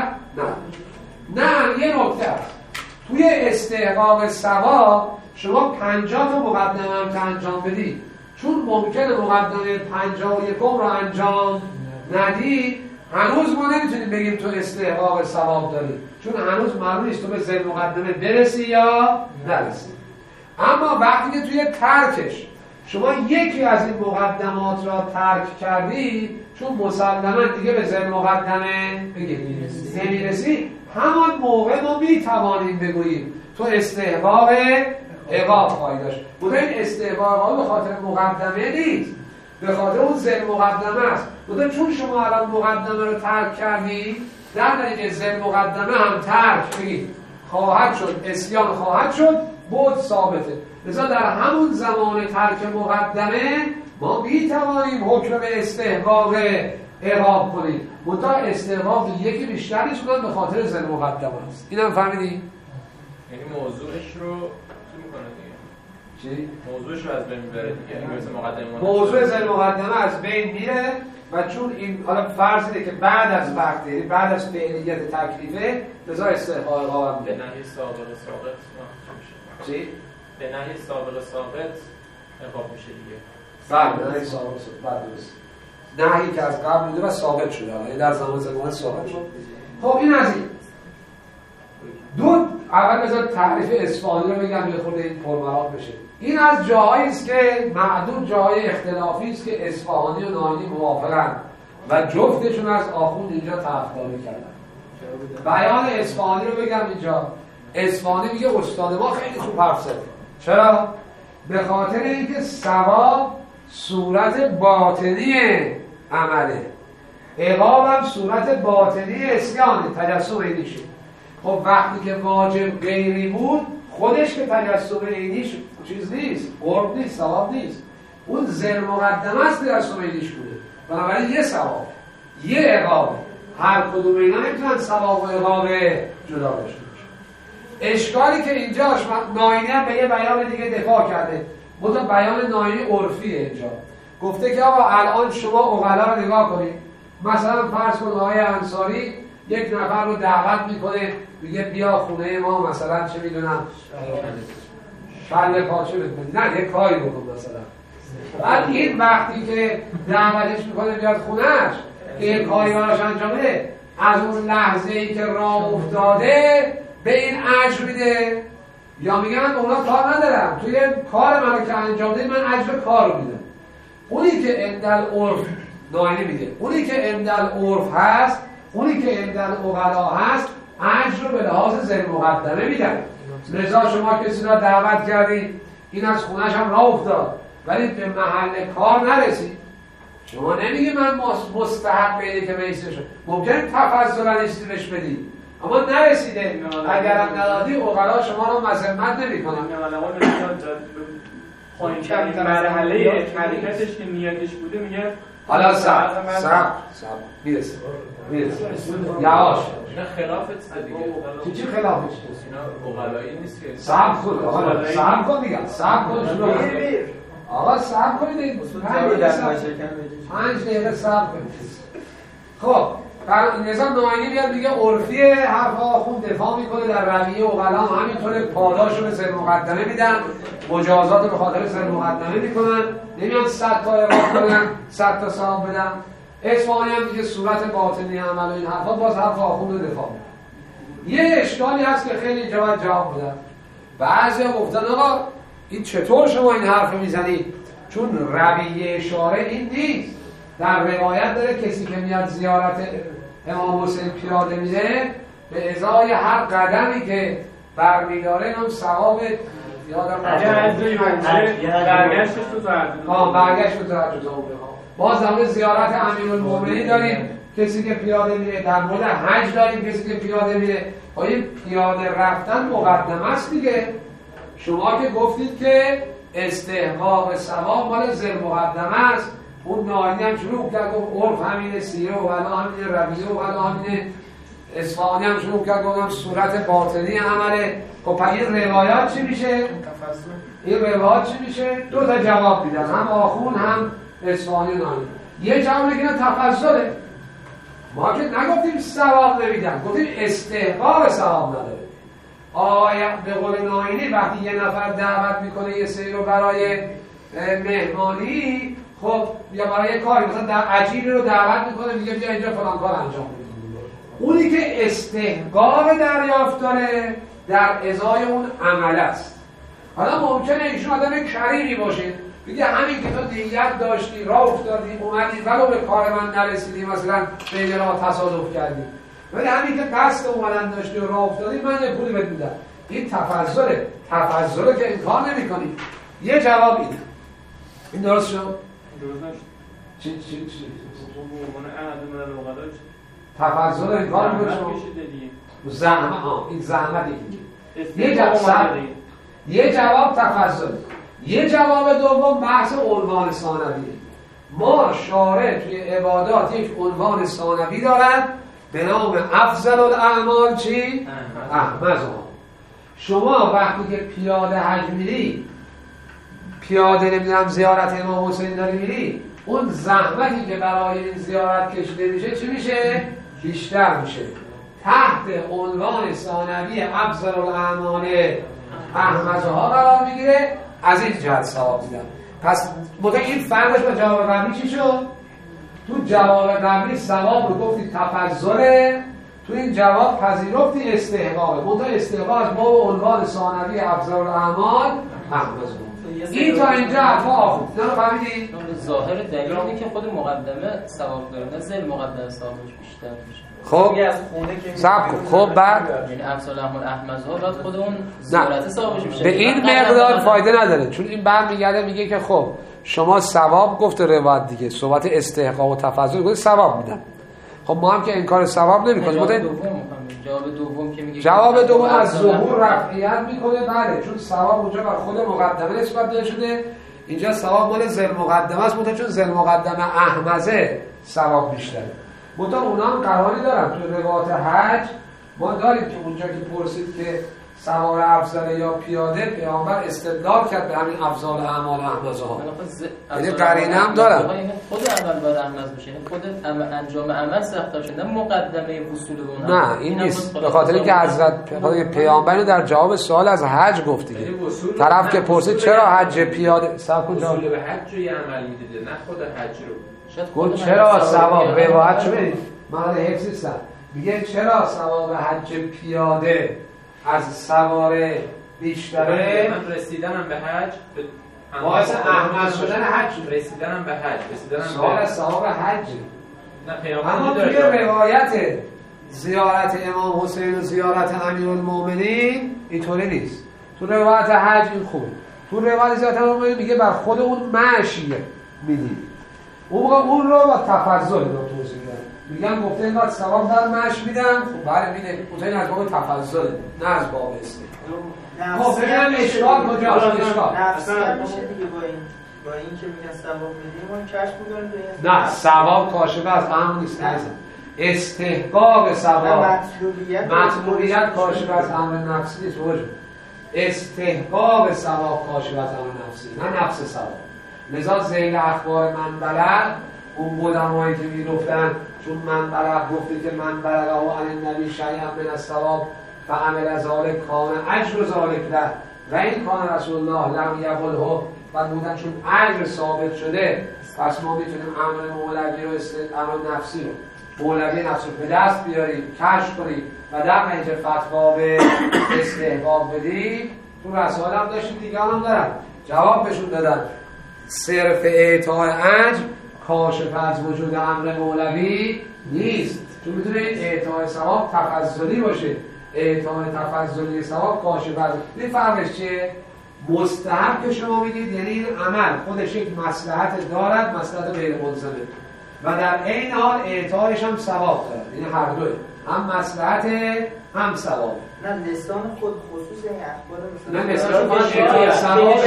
نه. یه نکته است، توی استحقاق ثواب شما 50 تا مقدمه هم که انجام بدید، چون ممکنه مقدمه 51 رو انجام ندی، هنوز ما نمیتونیم بگیم تو استحقاق ثواب داری، چون هنوز معلوم نیست تو به ذل مقدمه برسی یا نرسی. اما وقتی که توی ترکش شما یکی از این مقدمات را ترک کردی، چون مسلما دیگه به ذل مقدمه نمیرسی، همان موقع ما میتوانیم بگوییم تو استحقاق عقاب خواهی داشت. بوده این استحقاق به خاطر مقدمه نیست، به خاطر اون ذل مقدمه است. بوده چون شما الان مقدمه رو ترک کردی، در نتیجه ذل مقدمه هم ترک بگید خواهد شد، اسیان خواهد شد، بعد ثابته. لذا در همون زمان ترک مقدمه ما میتوانیم حکم به استحقاق عقاب کنیم. منتها استحقاق یکی بیشتر نیست، اونم به خاطر ذل مقدمه است. اینم فهمیدی؟ یعنی موضوعش رو چی میکنه دیگه؟ چی؟ موضوعش رو از بین میبره دیگه. یعنی مثل مقدمه موضوع ذل مقدمه از بین میره و چون این حالا فرض اینه که بعد از وقت، یعنی بعد از فعلیت تکلیفه، لذا استحقاق عقاب هم به نهی سابق ثابت چی؟ به نهی سابق ثابت عقاب میشه دیگه. بله، نهی سابق ثابت درست. نهی که از قبل بوده و ثابت شده، یعنی در زمان زمان ثابت شد. خب این از این اول بذار تعریف اصفهانی رو بگم یه خورده این پرمراد بشه. این از جاهایی است که معدود جاهای اختلافی است که اصفهانی و ناینی موافقن و جفتشون از آخوند اینجا طرفداری کردن. بیان اصفهانی رو بگم اینجا. اصفهانی میگه استاد ما خیلی خوب حرف زده. چرا؟ به خاطر اینکه ثواب صورت باطنی عمله، عقاب هم صورت باطنی اسیانه، تجسم عینیشه. خب وقتی که واجب غیری بود، خودش که تجسم عینیش چیز نیست، قرب نیست، ثواب نیست، اون ذل مقدمه است تجسم عینیش بوده. بنابراین یه ثواب یه عقاب، هر کدوم اینا نمیتونن ثواب و عقاب جدا داشته باشه. اشکالی که اینجاش ناینی هم به یه بیان دیگه دفاع کرده، منتها بیان ناینی عرفیه. اینجا گفته که آقا الان شما عقلا رو نگاه کنید، مثلا فرض کن آقای انصاری یک نفر رو دعوت میکنه، میگه بیا خونه ما مثلا چه میدونم شل پاچه بکنی، نه یه کاری بکن مثلا. بعد این وقتی که دعوتش میکنه بیاد خونهش که یه کاری براش انجام بده، از اون لحظه ای که راه افتاده به این اجر میده، یا میگه من اونا کار ندارم، توی کار منو که انجام ده من اجر کار رو میدم. اونی که اندل عرف ناینی میگه، اونی که اندل عرف هست، اونی که اندل عقلا هست، اجر رو به لحاظ ذل مقدمه میدن. لذا شما کسی را دعوت کردید، این از خونهش هم راه افتاد ولی به محل کار نرسید، شما نمیگی من مستحق اینه که بیسته شد، ممکنه تفضل استیمش بدید اما نرسیده، اگرم ندادی عقلا شما رو مذمت نمی کنن. پایین‌ترین مرحله حرکتش که نیتش بوده میگه حالا صبر میرسه یواش اینا خلافت دیگه. چی خلافش؟ اینا اقلایی نیست که صبر کن دیگه. صبر کن شروع آقا صبر کنید 5 دقیقه صبر کنید. خب نظام ناینی بیاد میگه عرفی حرف آخوند دفاع میکنه در رویه اقلا همینطوره پاداش رو به سر مقدمه میدن، مجازات به خاطر سر مقدمه میکنن، نمیان 100 تا اقام کنن 100 تا ثواب بدن. اصفهانی هم دیگه صورت باطنی عمل و این حرفا باز حرف آخوند رو دفاع میکنه. یه اشکالی هست که خیلی جواب بدن. بعضیا گفتن آقا این چطور شما این حرف میزنید؟ چون رویه اشاره این نیست. در روایت داره کسی که میاد زیارت امام حسین پیاده میره به ازای هر قدمی که برمیداره هم ثواب یادم برگشتش تو زرد باز در زیارت امیرالمومنین داریم کسی که پیاده میره، در مورد حج داریم کسی که پیاده میره. این پیاده رفتن مقدمه است دیگه. شما که گفتید که استحقاق ثواب مال ذی مقدمه است، اون ناینی هم شروع کرد گفت عرف همینه، سیره و حالا همینه، رویه و حالا همینه. اصفهانی هم شروع کرد گفتم صورت باطنی عمله. خب این روایات چی میشه؟ این روایات چی میشه؟ دو تا جواب میدن، هم آخون هم اصفهانی ناینی. یه جواب میگن تفضله. ما که نگفتیم ثواب نمیدن، گفتیم استحقاق ثواب نداره. آیا به قول ناینی وقتی یه نفر دعوت میکنه یه سری رو برای مهمانی، خب یا برای کاری مثلا در عجیبی رو دعوت میکنه میگه بیا اینجا فلان کار انجام بده. اونی که استحقاق دریافت داره در ازای اون عمل است. حالا ممکنه ایشون آدم کریمی باشه بگه همین که تو نیت داشتی راه افتادی اومدی ولو به کار من نرسیدی، مثلا بین راه تصادف کردی، ولی همین که قصد اومدن داشتی و راه افتادی من یه پولی بهت میدم. این تفضله که این کار نمی‌کنی. یه جواب اینه. این درست شد؟ چی؟ تفضل این کار این زحمت یه جواب تفضل. یه جواب دوم بحث عنوان ثانویه. ما شارع توی عبادات یک عنوان ثانوی دارد به نام افضل الاعمال چی؟ احمزها. شما وقتی که پیاده حج میری، پیاده نمیدونم زیارت امام حسین داری میری، اون زحمتی که برای این زیارت کشیده میشه چی میشه؟ بیشتر میشه. تحت عنوان ثانوی افضل الاعمال احمزها قرار میگیره. از این جهت ثواب میدن. پس این فرقش با جواب قبلی چی شد؟ تو جواب قبلی ثواب رو گفتی تفضله، تو این جواب پذیرفتی استحقاقه. استحقاقش با عنوان ثانوی افضل الاعمال احمزها. این تا اینجا حرفا آخوند. نه فهمیدی؟ ظاهر دلیل اینه که خود مقدمه ثواب داره، نه ذیل مقدمه ثوابش بیشتر میشه. خب صبر کن. خب بعد یعنی افضل احمزها بعد خود اون زیارت ثوابش میشه. به این مقدار فایده نداره، چون این برمیگرده میگه که خب شما ثواب گفته روایت دیگه، صحبت استحقاق و تفضل گفته ثواب میدن. خب ما هم که انکار ثواب نمی‌کنیم. جواب دوم از ظهور رفعیت میکنه. بله، چون ثواب اونجا بر خود مقدمه نسبت داده شده، اینجا ثواب مال ذی مقدمه است. چون ذی مقدمه احمزه ثواب بیشتره. اونا هم قراری دارن تو روایت حج ما داریم که اونجا که پرسید که سوار افضل یا پیاده، پیامبر استدلال کرد به همین افضل اعمال احمزها. یعنی قرینه هم دارن. خود عمل باید احمز بشه، خود انجام عمل سخت شده، مقدمه وصول به اون. نه این نیست، به خاطر اینکه حضرت پیامبر در جواب سوال از حج گفت دیگه. طرف که پرسید چرا حج پیاده صاحب کجا وصول به حج رو یه عمل میدیده، نه خود حج رو. گفت چرا ثواب روایت چه بدید؟ من حفظ نیستم. میگه چرا ثواب حج پیاده از سوار بیشتره؟ من رسیدنم به حج باعث احمد شدن حج، رسیدنم به حج، سوال از ثواب حج. نه پیامبر اما توی روایت زیارت امام حسین و زیارت امیرالمومنین اینطوری نیست. تو روایت حج این خوبه. تو روایت زیارت امام حسین میگه بر خود اون مشی میدی. اون رو با تفضل رو توضیح میدن. میگن گفته اینقدر ثواب در مشت میدم. خب بله میده. اون از باب تفضل نه از باب استحقاق. خب ببینم اشکال کجاست؟ اشکال نفسی میشه دیگه با این که میگن ثواب میدیم اون کشف می‌کنیم به نه ثواب کاشف از امر نیست. استحقاق ثواب مطلوبیت کاشف از امر نفسی نیست. استحقاق ثواب کاشف از امر نفسی نه نفس ثواب. لذا ذیل اخبار من بلغ اون قدمایی که میگفتن چون من بلغ گفته که من بلغ و عن النبی شیئا من الثواب فعمل ذلک کان اجر ذلک له و این کان رسول الله لم یقله و بودن چون اجر ثابت شده پس ما میتونیم امر مولوی رو امر نفسی رو مولوی نفسی رو به دست بیاریم کشف کنیم و در نتیجه فتوا به استحقاق بدیم. تو رسائل هم داشتیم دیگه هم دارن جواب بهشون دادن صرف اعطای اجر کاشف از وجود امر مولوی نیست. چون میتونه اعطای ثواب تفضلی باشه. اعطای تفضلی ثواب کاشف از این فرقش چیه؟ مستحب که شما میگید یعنی این عمل خودش یک مصلحت دارد، مصلحت غیر ملزمه و در عین حال اعطایش هم ثواب دارد. این هر دوه هم مصلحت هم ثواب. نه لسان خود خصوص این اخبار نه لسان خود اعطای ثواب.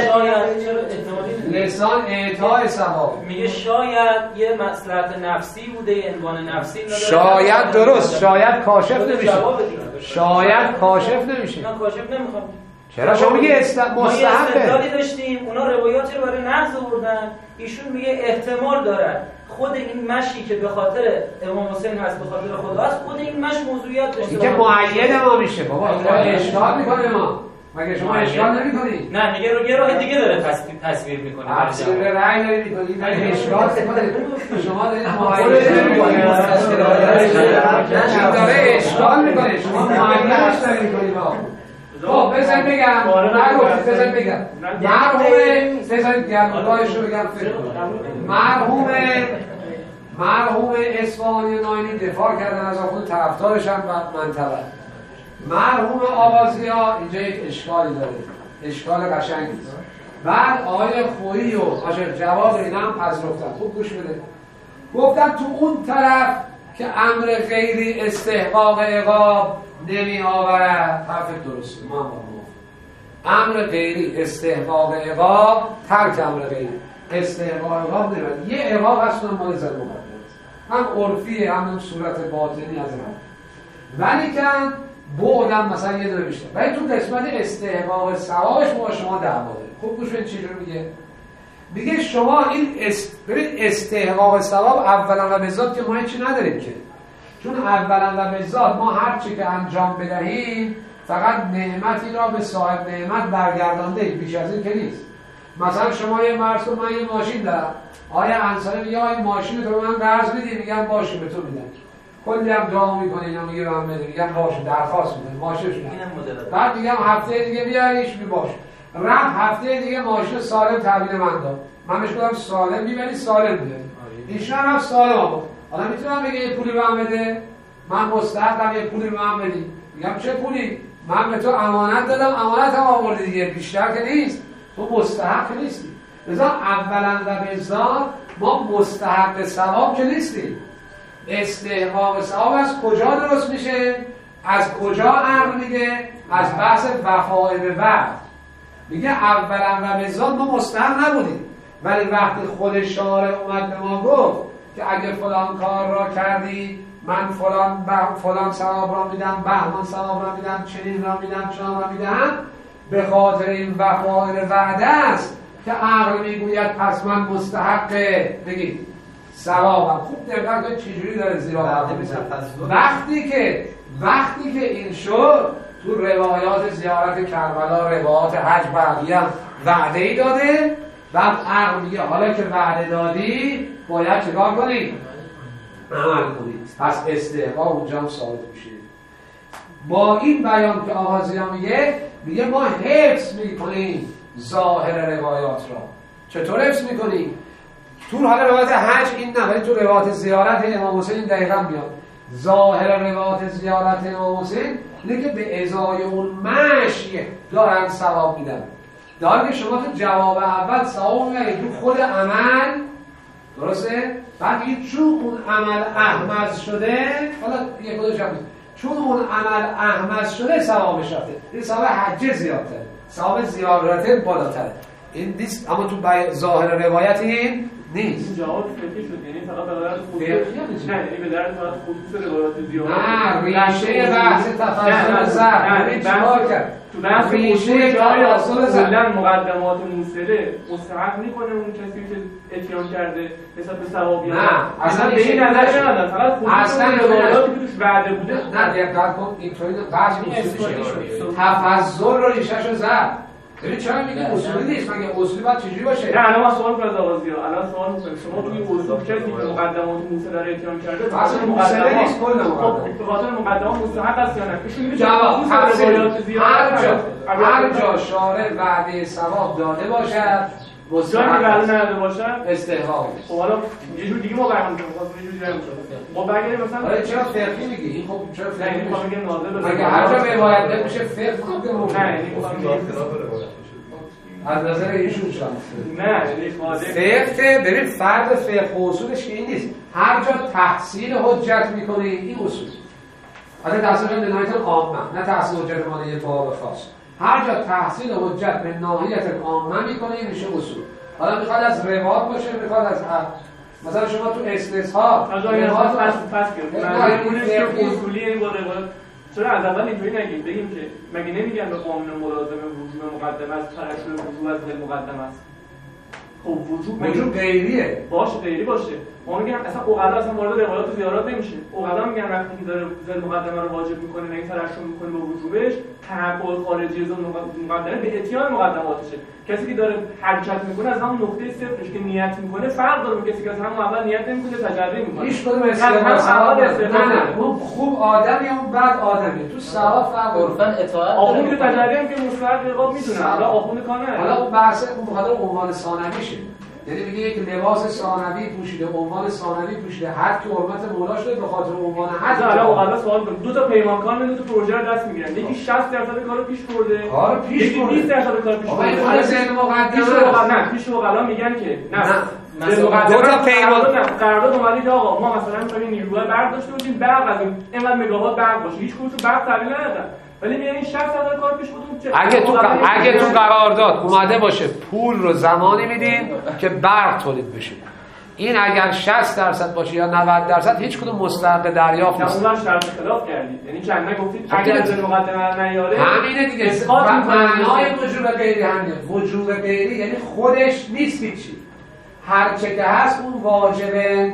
لسان اعطای ثواب میگه شاید یه مصلحت نفسی بوده یه عنوان نفسی نداره. شاید درست شاید کاشف نمیشه. شاید کاشف نمیشه. نه کاشف نمیخوام. چرا شما میگه مستحبه؟ ما یه استدلالی داشتیم اونا روایاتی رو برای نقض آوردن. ایشون میگه احتمال داره خود این مشی که به خاطر امام حسین هست به خاطر خدا است خود این مش موضوعیت داشته این که معید ما میشه بابا اشکال میکنه ما مگه شما اشکال نمیکنید؟ نه میگه رو یه راه دیگه داره تصویر میکنه تصویر رأی داری میکنید ولی اشکال میکنه شما دارید معید نمیکنید داره اشکال میکنه شما معیدش دارید میکنید. خب بذار بگم بذار بگم بذارید گرمودایش رو بگم فکر کنم مرحوم اصفهانی ناینی دفاع کردن از خود طرفدارشن و منطقه مرحوم آوازیا اینجا یک اشکالی داره اشکال قشنگی است. بعد آقای خویی و جواب اینا هم پذیرفتن. خوب گوش بده گفتن تو اون طرف که امر غیری استحقاق عقاب نمی آورد حرف درسته ما هم امر غیری استحقاق عقاب ترک امر غیری استحقاق عقاب نمید یه عقاب هست هم مال زن مقدم هم عرفیه هم صورت باطنی از هم ولی که بعدم مثلا یه دونه بیشتر ولی تو قسمت استحقاق ثوابش با شما دعوا داره. خوب گوش بدید چی رو میگه شما این استحقاق ثواب اولا و بذات که ما هیچی نداریم که چون اولا و بذات ما هر چی که انجام بدهیم فقط نعمتی را به صاحب نعمت برگردانده بیش از این که نیست. مثلا شما یه مرز کن من یه ماشین دارم آیا انصاری میگه این ماشین رو من قرض میدی میگم باشه به تو میدم کلی هم دعا میکنه اینا میگه من بده میگم باشه درخواست میده ماشینش میدم بعد میگم هفته دیگه بیایش باشه رفت هفته دیگه ماشین سالم تحویل من داد من بهش گفتم سالم میبری سالم بیاری ایشون هم سالم آورد. حالا میتونم بگه یه پولی به من بده من مستحقم یه پولی به من بدی میگم چه پولی من به تو امانت دادم امانت هم آوردی دیگه بیشتر که نیست تو مستحق نیستی. لذا اولا و بذات ما مستحق ثواب که نیستیم. استحقاق ثواب از کجا درست میشه؟ از کجا عقل میگه؟ از بحث وفای به وعد. میگه اولا و بذات ما مستحق نبودیم ولی وقتی خود شارع اومد به ما گفت که اگه فلان کار را کردی من فلان ثواب را میدم بهمان ثواب را میدم چنین را میدم چنان را میدم به خاطر این وفای به وعده است که عقل میگوید پس من مستحق بگید ثوابم. خوب دقت کنید چجوری داره زیرا وقتی که این شد تو روایات زیارت کربلا روایات حج بقیه وعده ای داده بعد عقل میگه حالا که وعده دادی باید چیکار کنی؟ عمل کنی. پس استحقاق اونجا هم ثابت میشه. با این بیان که آغازی میگه ما حفظ میکنیم ظاهر روایات را. چطور حفظ میکنیم؟ تو حالا روایت حج این نه ولی تو روایت زیارت امام حسین دقیقا میاد. ظاهر روایت زیارت امام حسین اینه که به ازای اون مشی دارن ثواب میدن. داره که شما تو جواب اول ثواب میبرید تو درسته؟ بعد میگید چون اون عمل احمد شده، حالا یک دو جمع، چون اون عمل احمد شده ثوابش رفته. این ثواب حج زیادتره، ثواب زیارت بالاتره. این نیست، اما تو ظاهر روایت این نیست. این جواب فقهی شد، یعنی فقط به درد خصوص نه، یعنی به درد فقط خصوص روایت زیارت. نه، ریشه بحث تفضل زر ببین چیکار کرد. تو بحث ریشه جای اصل کلا مقدمات موصله مستحق میکنه اون کسی که اتیان کرده حساب به ثوابی. نه، اصلا به این نظرش ندارم، فقط خصوص روایاتی که توش وعده بوده. نه، دقت کن اینطوری بحث اصولی شد. تفضل رو ریشه‌شو زد. ببین چرا میگی اصولی نیست؟ مگه اصولی باید چجوری باشه؟ نه، الان من سوال کنم از آغازی‌ها. الان سوال می‌کنم شما توی اصول کسی که مقدمات موصله رو اتیان کرده اصلا موصله نیست کل خب به خاطر مقدمات مستحق است یا نه؟ ایشون میگه جواب روایات زیارت هر جا شارع وعده ثواب داده باشد جایی که وعده نداده باشد استحقاق. خب حالا یه جور دیگه ما بیان می‌کنیم، خاص یه جوری بیان می‌شه. ما برگردیم مثلا آره چرا فقهی میگی؟ این خب چرا فقهی یعنی میگی؟ میگم نازل مگه هر جا روایت نمیشه فقه کنه؟ نه، یعنی از نظر ایشون شد. نه، یعنی فقه ببین فرد فقه و اصولش که این نیست. هر جا تحصیل حجت میکنه این اصول. البته تحصیل به نهایت عامه، نه تحصیل حجت مال یه باب خاص. هر جا تحصیل حجت به ناحیت عامه میکنه این میشه اصول. حالا میخواد از روایت باشه، میخواد از مثلا شما تو استثهار از روایت پس گرفت. اونش که اصولی این با روایت چرا از اول اینطوری نگیم بگیم که مگه نمیگن به قانون ملازمه وجوب مقدمه است، ترشح وجوب از ذل مقدمه است. خب وجوب غیریه باشه، غیری باشه. ما میگیم اصلا عقلا اصلا وارد روایات زیارات نمیشه. عقلا میگن وقتی که داره ذل مقدمه رو واجب میکنه نه ترشح میکنه به وجوبش، تحقق خارجی ذل مقدمه به اتیان مقدماتشه. کسی که داره حرکت میکنه از همون نقطه صفرش که نیت میکنه فرق داره با کسی که از همون اول نیت نمیکنه تجربه میکنه. هیچ کدوم استفاده نه اون خوب آدمی اون بد آدمی تو ثواب فرق عرفاً اطاعت آخوند تجربه هم که مستحق رقاب میدونه. حالا آخوند کانه حالا اون بحث اون بخاطر عنوان ثانویشه. یعنی میگه یک لباس ثانوی پوشیده، عنوان ثانوی پوشیده، حد که حرمت مولا شده به خاطر عنوان حد. حالا سوال کنم، دو تا پیمانکار دو تا پروژه رو دست میگیرن، یکی 60% کارو پیش برده، یکی 20% کارو پیش برده. آقا ذهن مقدمه پیش وقلا میگن که نه دو تا پیمان قرارداد اومدید آقا ما مثلا می‌خوایم نیروهای برق داشته باشیم، برق از اینقدر مگاوات برق باشه، هیچ کدوم تو برق تحویل ندادن. ولی میگن 60% کار پیش بودون. اگه تو قرارداد اومده باشه پول رو زمانی میدین که برق تولید بشه، این اگر 60% باشه یا 90% هیچ کدوم مستحق دریافت نیست. اونم شرط خلاف کردید، یعنی چند نگفتید اگر از مقدمه نیاره همینه دیگه. معنای وجوب غیری همینه. وجوب غیری یعنی خودش نیست هیچی، هر چه که هست اون واجب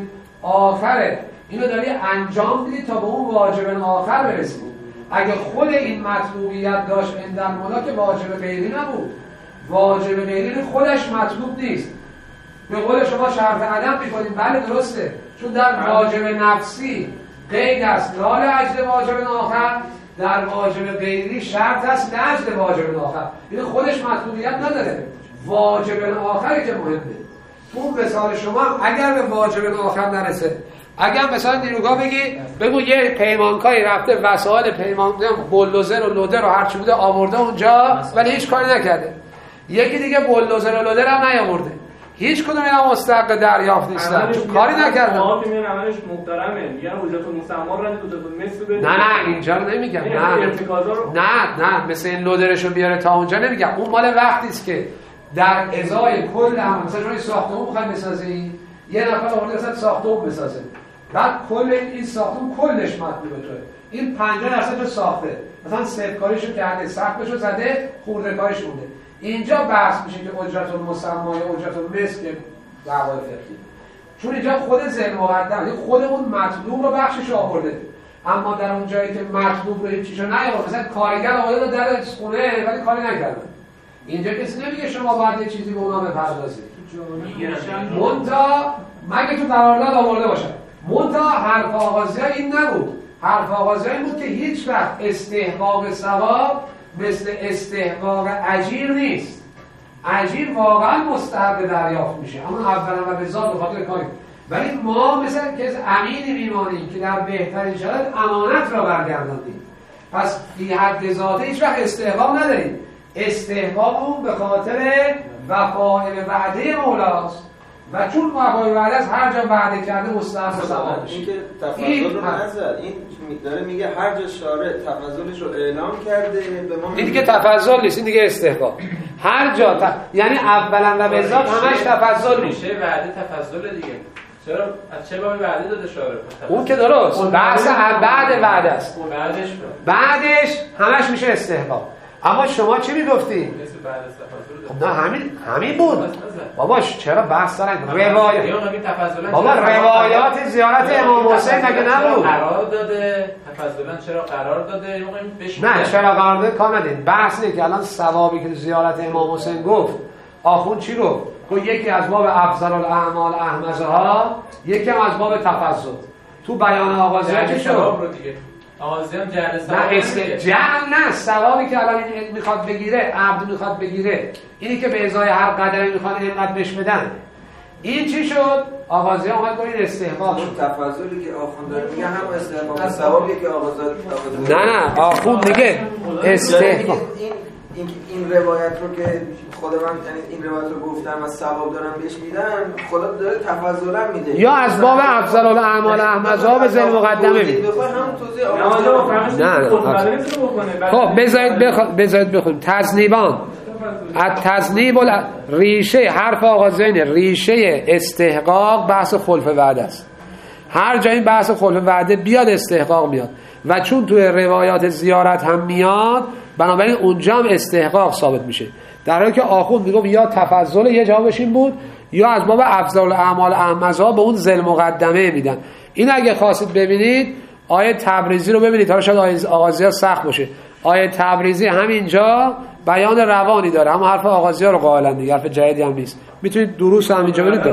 آخره، اینو داری انجام میدی تا به اون واجب آخر برسی. اگه خود این مطلوبیت داشت اندر مولا که واجب غیری نبود. واجب غیری خودش مطلوب نیست. به قول شما شرط عدم میکنیم، بله درسته، چون در واجب نفسی قید است لا لاجل واجب آخر، در واجب غیری شرط است لاجل واجب آخر. این خودش مطلوبیت نداره، واجب آخری که مهمه. تو مثال شما اگر به واجب آخر نرسه، اگر مثلا نیروگاه بگو یه پیمانکاری رفته وسایل پیمان بولدوزر و لودر و هر چی بوده آورده اونجا ولی هیچ کاری نکرده، یکی دیگه بولدوزر و لودر هم نیاورده، هیچ کدوم اینا مستحق دریافت نیستن چون کاری نکردن. ما که میگن عملش محترمه، میگن اجرت المسمار رو دو تا مثل بده. نه اینجا رو نمیگم، نه مثل این لودرشو بیاره تا اونجا نمیگم. اون مال وقتی است که در ازای کل هم مثلا شما ساختمون می‌خواید بسازید، یه نفر اون مثلا ساختمون بسازه، بعد کل این ساختمون کلش مطلوبه توه، این 50% رو ساخته، مثلا سفت کاریشو کرده، سقفشو زده، خورده کاریش مونده. اینجا بحث میشه که اجرت المسمى یا اجرت المثل دعوای فقهی، چون اینجا خود ذل مقدم خود اون مطلوب رو بخشش آورده، اما در اون جایی که مطلوب رو هیچ چیزو نیاورده، مثلا کارگر آورده در خونه ولی کاری نکرده، اینجا کسی نمیگه شما باید یه چیزی به اونا بپردازید. منتها مگه تو قرارداد آورده باشه. منتها حرف آغازی این نبود، حرف آغازی این بود که هیچ وقت استحقاق ثواب مثل استحقاق اجیر نیست. اجیر واقعا مستحق دریافت میشه، اما اولا و به ذات به خاطر کاری، ولی ما مثلا که امینی میمانیم که در بهترین شرایط امانت را برگرداندیم، پس فی حد ذاته هیچ وقت استحقاق نداریم. استحقاق اون به خاطر وفای به وعده مولاست و چون وفای وعده است هر جا وعده کرده مستحق ثواب میشه. این که تفضل رو نزد، این داره میگه هر جا شارع تفضلش رو اعلام کرده به ما. این دیگه تفضل نیست، این دیگه استحقاق. هر جا یعنی اولا و به ذات همش تفضل میشه. وعده تفضل دیگه. چرا از چه بابی وعده داده شارع؟ اون که درست بحث بعد وعده است. بعدش همش میشه استحقاق. اما شما چی میگفتی؟ نه همین بود. باباش چرا بحث دارن روایات؟ بابا روایات زیارت امام حسین مگه نبود؟ قرار داده تفضلا چرا قرار داده؟ نه چرا قرار داده کار ندین. بحث اینه که الان ثوابی که زیارت امام حسین گفت آخوند چی گفت؟ یکی از باب افضل الاعمال احمزها، یکی هم از باب تفضل. تو بیان آغازیه چی شد؟ آغازیان جعل ثواب نه جعل نه، ثوابی که الان این میخواد بگیره، عبد میخواد بگیره، اینی که به ازای هر قدری میخواد اینقدر بهش بدن. این چی شد؟ آغازیه اومد گفت این استحقاق شد. تفضلی که آخوند داره میگه هم استحقاق ثوابی که آغاز نه آخوند میگه استحقاق. این روایت رو که خود من یعنی این روایت رو گفتم و ثواب دارم بهش میدم، خدا داره تفضلا میده. یا از باب افضل الاعمال احمزها به ذل مقدمه میده. نه خب بذارید بخونیم. تذنیبان التذنیب ریشه حرف آغازین ریشه استحقاق بحث خلف وعده است. هر جا این بحث خلف وعده بیاد استحقاق میاد و چون توی روایات زیارت هم میاد بنابراین اونجا هم استحقاق ثابت میشه. در حالی که آخوند میگفت یا تفضل یه جوابش این بود یا از باب افضل الاعمال احمزها به اون ذل مقدمه میدن. این اگه خواستید ببینید آیه تبریزی رو ببینید، حالا شاید آیه آغازی‌ها سخت باشه. آیه تبریزی همینجا بیان روانی داره، اما حرف آغازی‌ها رو قائلن دیگه، حرف جدیدی هم نیست. میتونید دروس هم اینجا برید.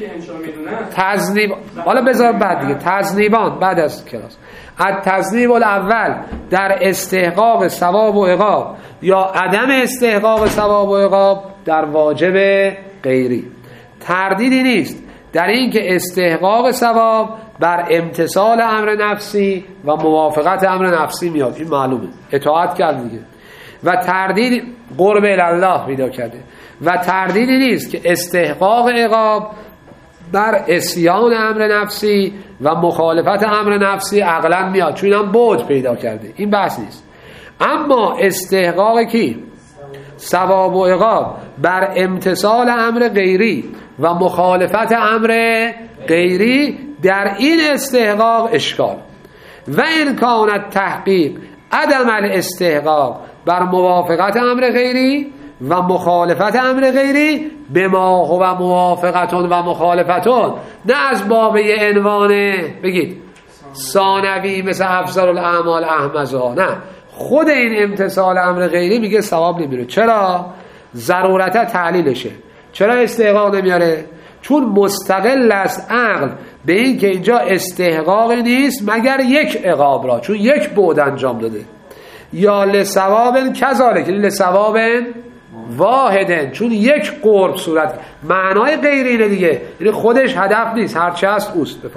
تذنیب حالا بذار بعد دیگه تذنیبان بعد از کلاس. التذنیب الاول در استحقاق ثواب و عقاب یا عدم استحقاق ثواب و عقاب در واجب غیری. تردیدی نیست در این که استحقاق ثواب بر امتثال امر نفسی و موافقت امر نفسی میاد، این معلومه، اطاعت کرد دیگه. و تردید قرب الله پیدا کرده و تردیدی نیست که استحقاق عقاب بر عصیان امر نفسی و مخالفت امر نفسی عقلا میاد، چون اینم بعد پیدا کرده، این بحث نیست. اما استحقاق کی؟ ثواب و عقاب بر امتثال امر غیری و مخالفت امر غیری، در این استحقاق اشکال. و این کانت تحقیق عدم الاستحقاق بر موافقت امر غیری و مخالفت امر غیری به ما هو موافقتون و مخالفتون، نه از باب یه عنوانه بگید ثانوی مثل افضل الاعمال احمزها، نه، خود این امتثال امر غیری میگه ثواب نمیره. چرا؟ ضرورت تعلیلشه. چرا استحقاق نمیاره؟ چون مستقل است عقل به این که اینجا استحقاق نیست مگر یک عقاب را، چون یک بعد انجام داده. یا لثواب کذالک لثواب واحدن، چون یک قرب صورت، معنای غیر اینه دیگه، یعنی خودش هدف نیست، هرچه هست اوست. بفهم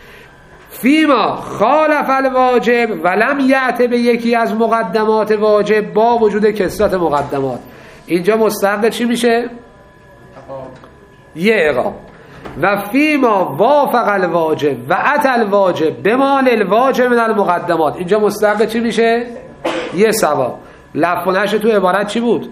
فیما خالف الواجب ولم یأت به یکی از مقدمات واجب با وجود کثرت مقدمات، اینجا مستحق چی میشه؟ یه عقاب. و فیما وافق الواجب و اتى الواجب بمان الواجب من المقدمات، اینجا مستحق چی میشه؟ یه ثواب. لفظ و نشر تو عبارت چی بود؟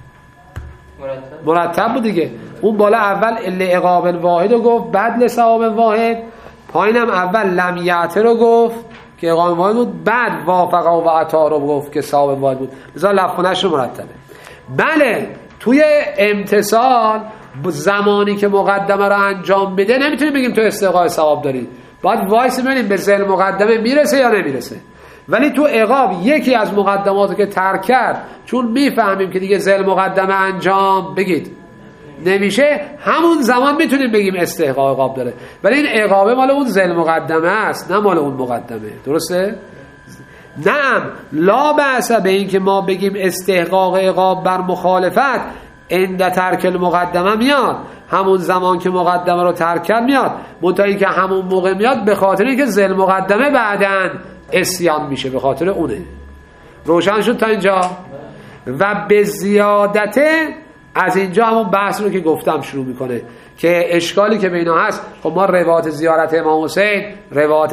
مرتب بود دیگه. اون بالا اول لعقاب واحد رو گفت، بعد لثواب واحد، پایینم اول لم یأت رو گفت که عقاب واحد بود، بعد وافق و عطا رو گفت که ثواب واحد بود. لذا لفظ و نشر مرتبه. بله توی امتثال زمانی که مقدمه رو انجام بده نمیتونیم بگیم تو استحقاق ثواب داری، باید وایس ببینیم به ذل مقدمه میرسه یا نمیرسه. ولی تو عقاب یکی از مقدماتو که ترک کرد، چون میفهمیم که دیگه ذل مقدمه انجام بگید نمیشه، همون زمان میتونیم بگیم استحقاق عقاب داره. ولی این عقابه مال اون ذل مقدمه است، نه مال اون مقدمه. درسته؟ نعم لا بأس به این که ما بگیم استحقاق عقاب بر مخالفت عند ترک المقدمه میاد، همون زمان که مقدمه رو ترک کرد میاد، منتهی که همون موقع میاد به خاطر اینکه ذل مقدمه بعداً اسیان میشه، به خاطر اونه. روشن شد تا اینجا؟ و به زیادت از اینجا همون بحث رو که گفتم شروع میکنه که اشکالی که بینا هست، خب ما روایت زیارت امام حسین، روایت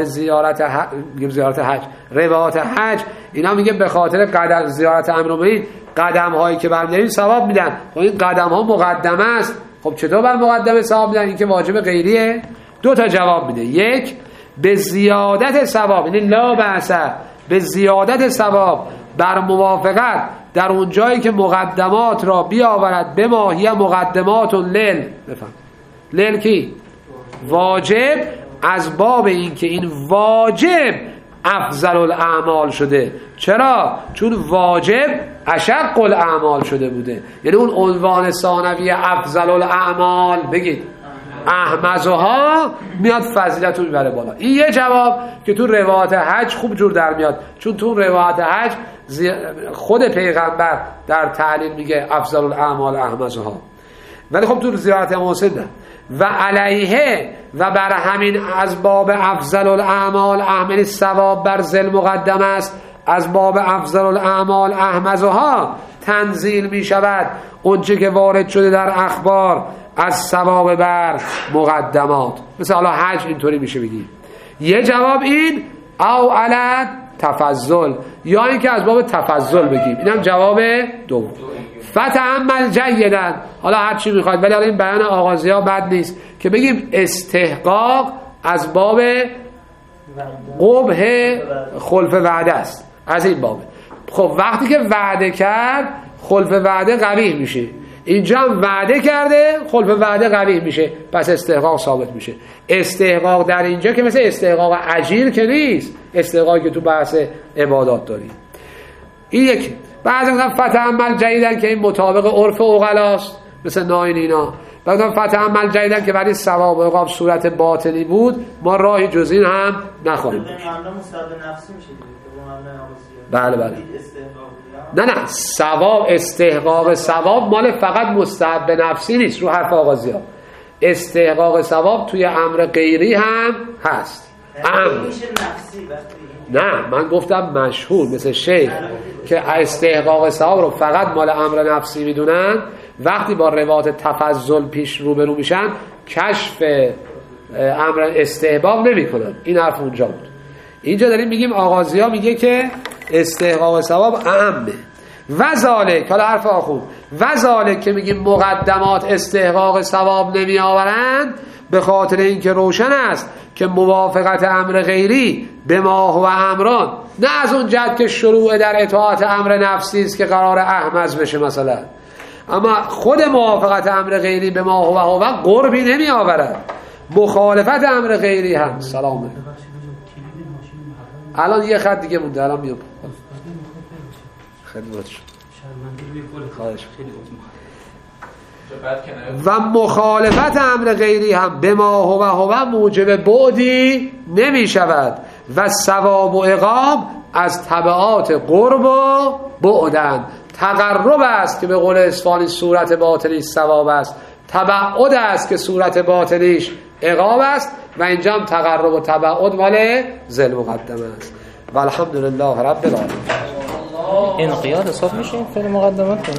حج اینا میگه به خاطر قدم زیارت امیرالمومنین قدم هایی که برمی‌داریم ثواب میدن. خب این قدم ها مقدمه است. خب چطور بر مقدمه ثواب میدن؟ این که واجب غیریه. دو تا جواب میده. یک، به زیادت ثواب، یعنی لا بأس به زیادت ثواب بر موافقت در اون جایی که مقدمات را بیاورد به ماهی مقدمات لیل. بفهم لیل کی؟ واجب، از باب این که این واجب افضل الاعمال شده. چرا؟ چون واجب اشق الاعمال شده بوده. یعنی اون عنوان ثانوی افضل الاعمال بگید احمزها میاد فضیلت رو میبره بالا. این یه جواب که تو روایت حج خوب جور در میاد، چون تو روایت حج خود پیغمبر در تعلیم میگه افضل الاعمال احمزها، ولی خب تو زیارت امام حسین نه. و علیه و بر همین از باب افضل الاعمال احمل ثواب بر ذل مقدم است، از باب افضل الاعمال احمزها تنزیل می شود اونچه که وارد شده در اخبار از ثواب بر مقدمات. مثل حالا حج اینطوری میشه بگی. یه جواب این، او علت تفضل، یا اینکه از باب تفضل بگیم. اینم جواب دوم. فتأمل جیداً، حالا هر چی میخواید، ولی حالا این بیان آغازی ها بد نیست که بگیم استحقاق از باب قبح خلف وعده است، از این بابه. خب وقتی که وعده کرد خلف وعده قبیح میشه، اینجا هم وعده کرده خلف وعده قبیح میشه، پس استحقاق ثابت میشه. استحقاق در اینجا که مثل استحقاق اجیر که نیست، استحقاقی که تو بحث عبادات داریم. این یکی. بعضی میگن فتأمل جیداً که این مطابق عرف عقلاست، مثل ناین اینا. بعضی میگن فتأمل جیداً که برای ثواب و عقاب صورت باطنی بود، ما راهی جز این هم نخواهیم. بله بله. نه ثواب، استحقاق ثواب مال فقط مستحب نفسی نیست. رو حرف آغازی ها استحقاق ثواب توی امر غیری هم هست. نه من گفتم مشهور مثل شیخ که استحقاق ثواب رو فقط مال امر نفسی میدونن، وقتی با روایت تفضل پیش روبرو میشن کشف امر استحباب نمیکنن. این حرف اونجا بود. اینجا داریم میگیم آغازی ها میگه که استحقاق ثواب اعمه. وذالک، حالا حرف آخون، وذالک که میگیم مقدمات استحقاق ثواب نمی آورند به خاطر اینکه روشن است که موافقت امر غیری به ما هو امران، نه از اون جد که شروع در اطاعت امر نفسی است که قرار احمز بشه مثلا، اما خود موافقت امر غیری به ما هو قربی نمی آورد. مخالفت امر غیری هم سلامه. الان یه خط دیگه مونده، الان میام خدمت شد. و مخالفت امر غیری هم به ما هو موجب بعدی نمی شود و ثواب و عقاب از تبعات قرب و بعدن. تقرب است که به قول اصفهانی صورت باطنیش ثواب است، تبعد است که صورت باطنیش عقاب است، و اینجا هم تقرب و تبعد مال ذل مقدمه است. والحمدلله رب العالمین. انقیاد حساب میشه این فعل مقدمات؟